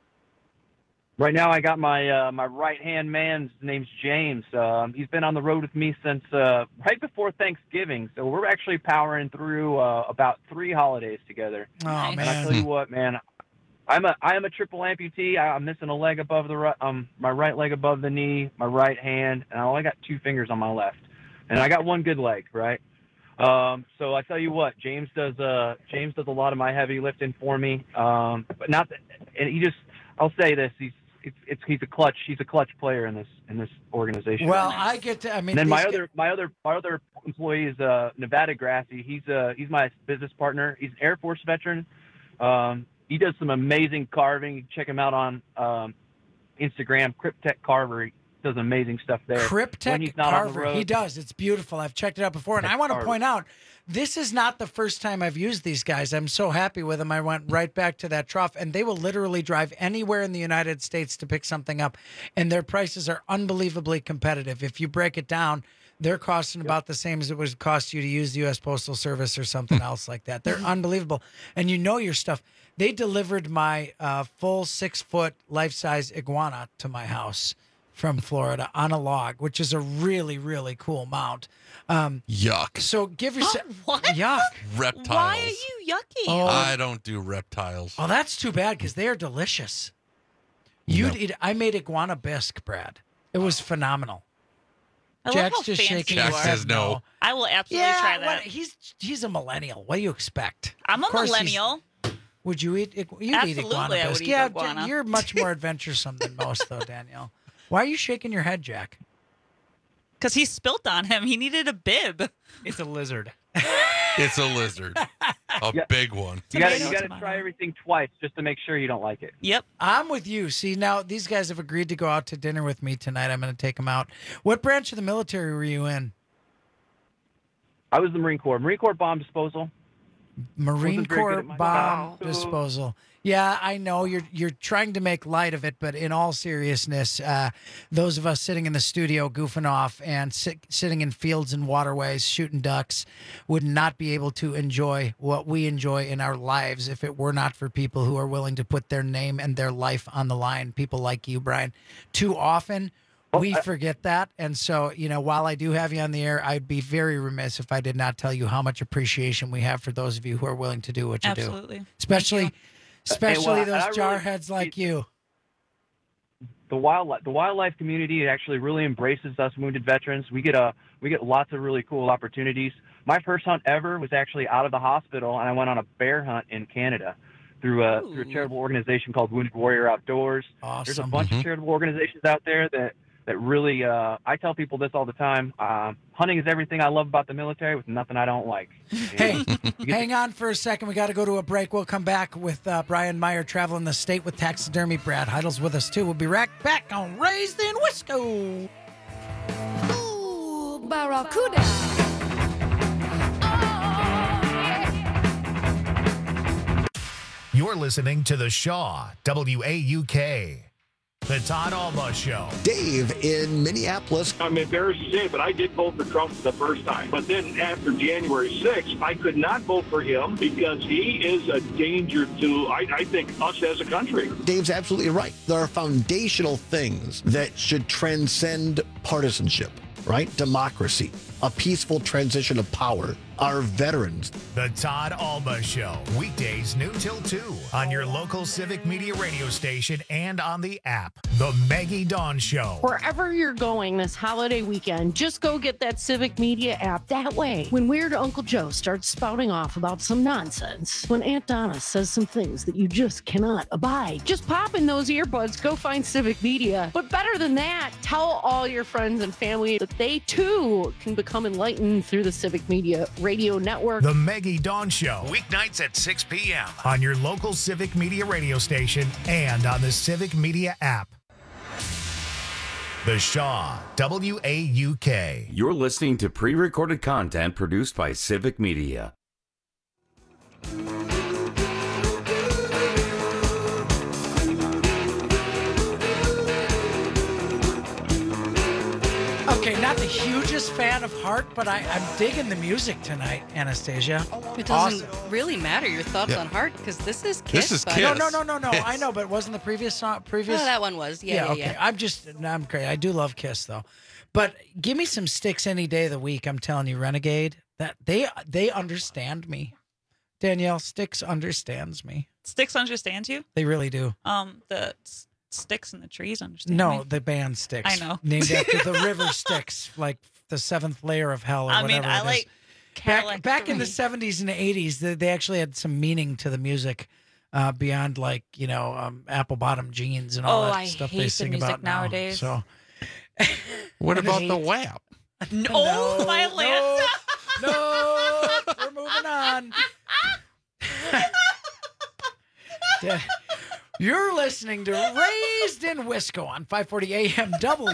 Right now, I got my my right hand man's name's James. He's been on the road with me since right before Thanksgiving. So we're actually powering through about 3 holidays together. Oh And I tell you what, man, I am a triple amputee. I'm missing a leg above the my right leg above the knee, my right hand, and I only got 2 fingers on my left, and I got 1 good leg, right? So I tell you what, James does a lot of my heavy lifting for me. But not that, and I'll say this, he's a clutch player in this organization. Well, I get to. I mean, and then these my other employee is Nevada Grassi. He's my business partner. He's an Air Force veteran. He does some amazing carving. You can check him out on Instagram, Cryptech Carver. He does amazing stuff there. When he's Cryptech not on the Carver. road. He does. It's beautiful. I've checked it out before, and I want to Carver. point out, this is not the first time I've used these guys. I'm so happy with them. I went right back to that trough, and they will literally drive anywhere in the United States to pick something up, and their prices are unbelievably competitive. If you break it down, they're costing about the same as it would cost you to use the U.S. Postal Service or something else like that. They're unbelievable, and you know your stuff. They delivered my full 6-foot life-size iguana to my house from Florida on a log, which is a really, really cool mount. Yuck. So give yourself what? Yuck. Reptiles. Why are you yucky? Oh. I don't do reptiles. Oh, that's too bad because they are delicious. I made iguana bisque, Brad. It was phenomenal. I Jack's love how just fancy shaking you his are. head says no. I will absolutely try that. What, he's a millennial. What do you expect? I'm Of a course he's- millennial. Would you eat? You'd eat Absolutely, iguana I would bisque. eat Yeah, iguana. you're much more adventuresome than most, though, Danielle. Why are you shaking your head, Jack? Because he spilt on him. He needed a bib. It's a lizard. It's a lizard. A big one. You gotta try everything twice just to make sure you don't like it. Yep. I'm with you. See, now these guys have agreed to go out to dinner with me tonight. I'm going to take them out. What branch of the military were you in? I was the Marine Corps bomb disposal. Marine Wasn't very good Corps at my bomb job. disposal. Yeah, I know you're trying to make light of it, but in all seriousness, those of us sitting in the studio goofing off and sitting in fields and waterways shooting ducks would not be able to enjoy what we enjoy in our lives if it were not for people who are willing to put their name and their life on the line. People like you, Brian. Too often we forget that. And so, while I do have you on the air, I'd be very remiss if I did not tell you how much appreciation we have for those of you who are willing to do what you do. Absolutely. Especially I those really- jarheads like you. The wildlife community actually really embraces us wounded veterans. We get lots of really cool opportunities. My first hunt ever was actually out of the hospital, and I went on a bear hunt in Canada. through a charitable organization called Wounded Warrior Outdoors. Awesome. There's a bunch of charitable organizations out there that really, I tell people this all the time. Hunting is everything I love about the military with nothing I don't like. Hey, hang on for a second. We got to go to a break. We'll come back with Brian Meyer traveling the state with taxidermy. Brad Heidel's with us, too. We'll be right back on Raised in Wisco. Ooh, Barracuda. You're listening to The Shaw, WAUK. The Todd Alba Show. Dave in Minneapolis. I'm embarrassed to say it, but I did vote for Trump the first time. But then after January 6th, I could not vote for him because he is a danger to, I think, us as a country. Dave's absolutely right. There are foundational things that should transcend partisanship, right? Democracy, a peaceful transition of power. Our veterans. The Todd Alba Show. Weekdays noon till 2 on your local Civic Media radio station and on the app. The Maggie Dawn Show. Wherever you're going this holiday weekend, just go get that Civic Media app. That way, when Weird Uncle Joe starts spouting off about some nonsense, when Aunt Donna says some things that you just cannot abide, just pop in those earbuds, go find Civic Media. But better than that, tell all your friends and family that they too can become enlightened through the Civic Media radio network. The Maggie Dawn Show, weeknights at 6 p.m. on your local Civic Media radio station and on the Civic Media app. The Shaw, WAUK. You're listening to pre-recorded content produced by Civic Media. Okay, not the hugest fan of Heart, but I'm digging the music tonight, Anastasia. It doesn't really matter your thoughts on Heart because this is Kiss. This is buddy. Kiss. No. I know, but wasn't the previous song? Oh, that one was. Yeah. Okay. I'm great. I do love Kiss though, but give me some Styx any day of the week. I'm telling you, Renegade. That they understand me. Danielle, Styx understands me. Styx understands you? They really do. The sticks in the trees understand No, me? the band Styx. I know. Named after the river Styx, like the seventh layer of hell or whatever. I it is. like Cadillac back in the 3. 70s and the 80s, they actually had some meaning to the music beyond like, apple bottom jeans and all that stuff they sing about nowadays. So what about the WAP? No, my Lanta. No, we're moving on. Yeah. You're listening to Raised in Wisco on 540 AM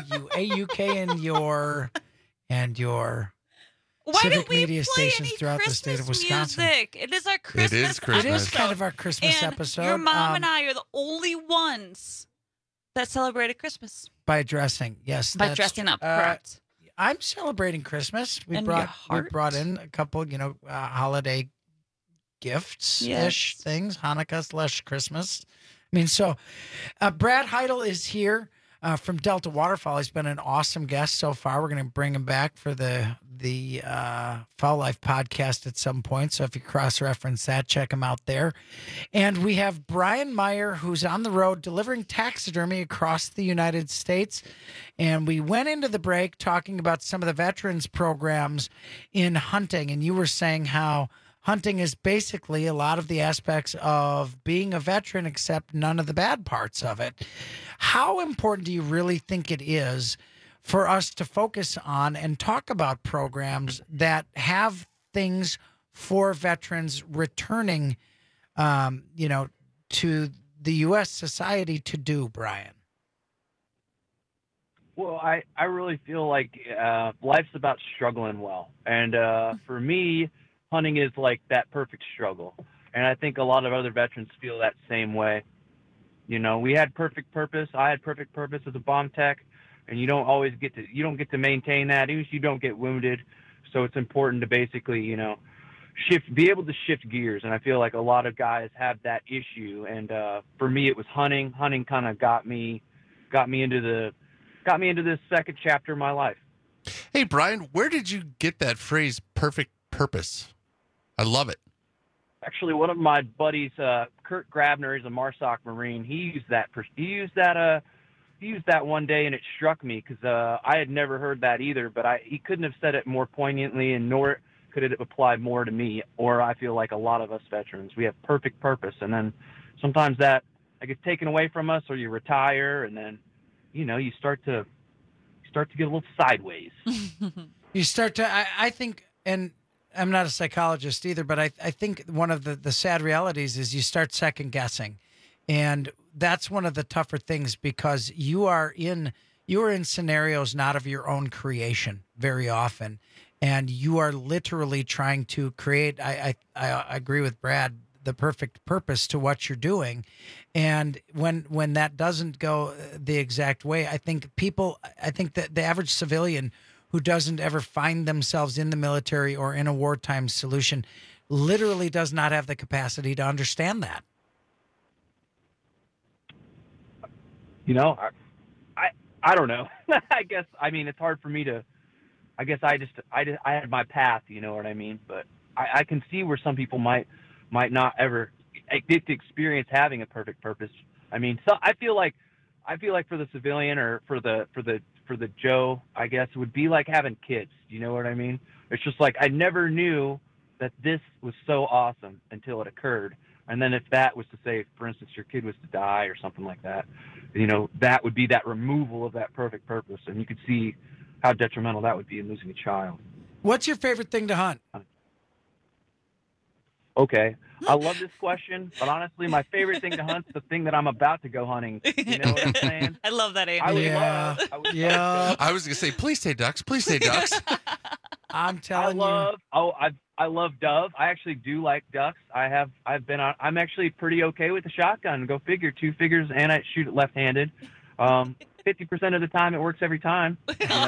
WAUK and your Why civic don't we media play stations any throughout the state of Wisconsin. Music? It is our Christmas It is Christmas. It is kind of our Christmas and episode. Your mom and I are the only ones that celebrated Christmas. By dressing, yes. By that's- dressing up, correct. I'm celebrating Christmas. We And brought your heart? in a couple, holiday gifts-ish Yes. things, Hanukkah / Christmas. I mean, so Brad Heidel is here from Delta Waterfall. He's been an awesome guest so far. We're going to bring him back for the Foul Life podcast at some point. So if you cross-reference that, check him out there. And we have Brian Meyer, who's on the road delivering taxidermy across the United States. And we went into the break talking about some of the veterans programs in hunting. And you were saying how hunting is basically a lot of the aspects of being a veteran, except none of the bad parts of it. How important do you really think it is for us to focus on and talk about programs that have things for veterans returning, to the U.S. society to do, Brian? Well, I really feel like life's about struggling well. And for me, hunting is like that perfect struggle. And I think a lot of other veterans feel that same way. We had perfect purpose. I had perfect purpose as a bomb tech, and you don't get to maintain that, even if you don't get wounded. So it's important to basically, be able to shift gears. And I feel like a lot of guys have that issue. And for me, it was hunting. Hunting kind of got me into this second chapter of my life. Hey, Brian, where did you get that phrase, perfect purpose? I love it. Actually, one of my buddies, Kurt Grabner, he's a MARSOC Marine. He used that one day, and it struck me because I had never heard that either. But he couldn't have said it more poignantly, and could it apply more to me? Or I feel like a lot of us veterans, we have perfect purpose, and then sometimes that gets taken away from us, or you retire, and then you start to get a little sideways. You start to, I think, and I'm not a psychologist either, but I think one of the sad realities is you start second guessing, and that's one of the tougher things, because you are in scenarios not of your own creation very often, and you are literally trying to create. I agree with Brad, the perfect purpose to what you're doing, and when that doesn't go the exact way, I think that the average civilian who doesn't ever find themselves in the military or in a wartime solution literally does not have the capacity to understand that. I don't know. I guess, it's hard for me to, I had my path, you know what I mean? But I can see where some people might not ever get to experience having a perfect purpose. So I feel like for the civilian, or for the Joe, I guess, it would be like having kids. You know what I mean? It's just like, I never knew that this was so awesome until it occurred. And then if that was to say, for instance, your kid was to die or something like that, that would be that removal of that perfect purpose. And you could see how detrimental that would be in losing a child. What's your favorite thing to hunt? Okay. I love this question, but honestly, my favorite thing to hunt is the thing that I'm about to go hunting. You know what I'm saying? I love that, Andy. I was going to say, please say ducks. Please say ducks. I'm telling you. I love dove. I actually do like ducks. I'm actually pretty okay with the shotgun. Go figure, 2 figures, and I shoot it left-handed. 50% of the time, it works every time.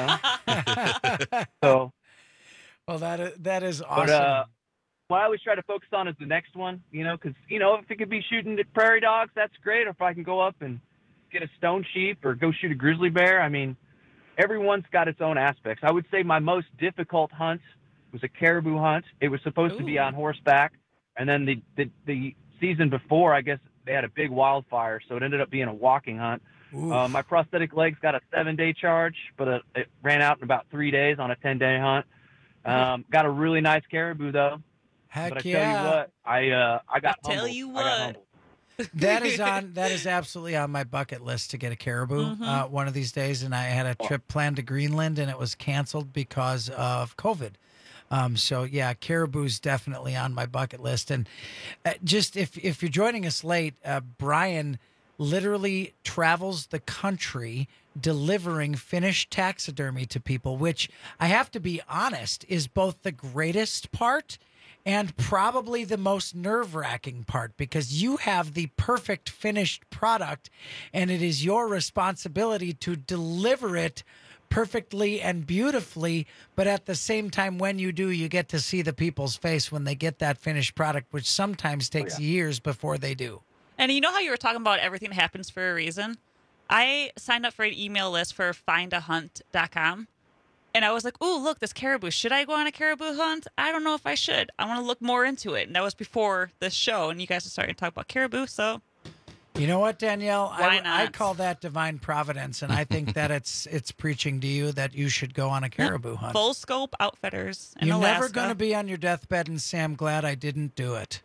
So. Well, that is awesome. But, what I always try to focus on is the next one, because, if it could be shooting at prairie dogs, that's great. Or if I can go up and get a stone sheep or go shoot a grizzly bear, everyone's got its own aspects. I would say my most difficult hunt was a caribou hunt. It was supposed to be on horseback. And then the season before, I guess they had a big wildfire, so it ended up being a walking hunt. My prosthetic legs got a 7-day charge, but it ran out in about 3 days on a 10-day hunt. Got a really nice caribou, though. Heck, but I tell you what, I got humbled. Tell you what. That is absolutely on my bucket list to get a caribou one of these days. And I had a trip planned to Greenland, and it was canceled because of COVID. So yeah, caribou's definitely on my bucket list. And just if you're joining us late, Brian literally travels the country delivering finished taxidermy to people, which I have to be honest is both the greatest part and probably the most nerve-wracking part, because you have the perfect finished product, and it is your responsibility to deliver it perfectly and beautifully. But at the same time, when you do, you get to see the people's face when they get that finished product, which sometimes takes years before they do. And you know how you were talking about everything happens for a reason? I signed up for an email list for findahunt.com. And I was like, ooh, look, this caribou. Should I go on a caribou hunt? I don't know if I should. I want to look more into it. And that was before this show. And you guys are starting to talk about caribou. So, you know what, Danielle? Why not? I call that divine providence. And I think that it's preaching to you that you should go on a caribou hunt. Full Scope Outfitters in You're Alaska. never going to be on your deathbed and say, I'm glad I didn't do it.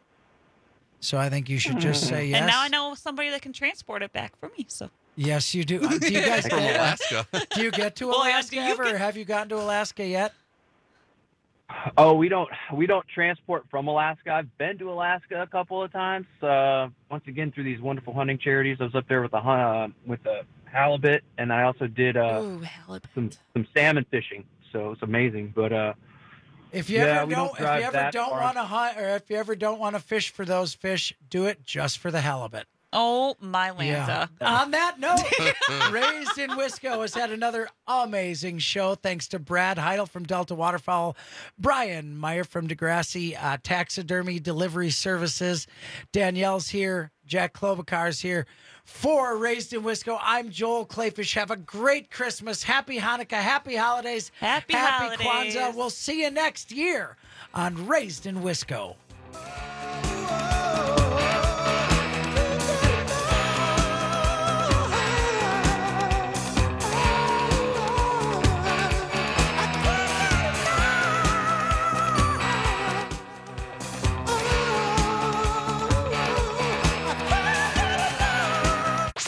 So I think you should just say yes. And now I know somebody that can transport it back for me. So. Yes, you do. Do you guys from Alaska? Do you get to Alaska ever? Or have you gotten to Alaska yet? Oh, we don't transport from Alaska. I've been to Alaska a couple of times. Once again, through these wonderful hunting charities. I was up there with the halibut, and I also did some salmon fishing. So it's amazing. But if you ever don't want to hunt, or if you ever don't want to fish for those fish, do it just for the halibut. Oh, my Lanta. Yeah. On that note, Raised in Wisco has had another amazing show. Thanks to Brad Heidel from Delta Waterfowl, Brian Meyer from Degrassi Taxidermy Delivery Services. Danielle's here. Jack Klobuchar's here. For Raised in Wisco, I'm Joel Clayfish. Have a great Christmas. Happy Hanukkah. Happy holidays. Happy holidays. Kwanzaa. We'll see you next year on Raised in Wisco.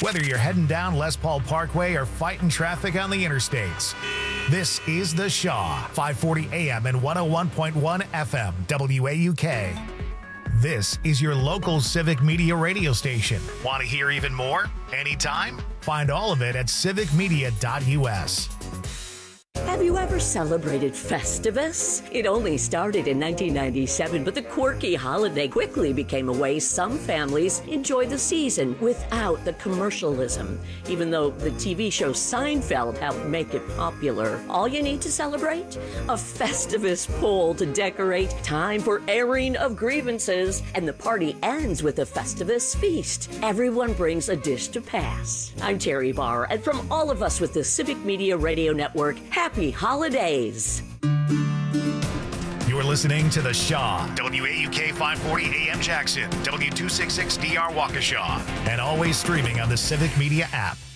Whether you're heading down Les Paul Parkway or fighting traffic on the interstates, this is The Shaw, 540 AM and 101.1 FM, WAUK. This is your local Civic Media radio station. Want to hear even more? Anytime? Find all of it at civicmedia.us. Have you ever celebrated Festivus? It only started in 1997, but the quirky holiday quickly became a way some families enjoy the season without the commercialism. Even though the TV show Seinfeld helped make it popular, all you need to celebrate? A Festivus pole to decorate, time for airing of grievances, and the party ends with a Festivus feast. Everyone brings a dish to pass. I'm Terry Barr, and from all of us with the Civic Media Radio Network, Happy Holidays. You're listening to The Shaw, WAUK 540 AM Jackson, W266DR Waukesha, and always streaming on the Civic Media app.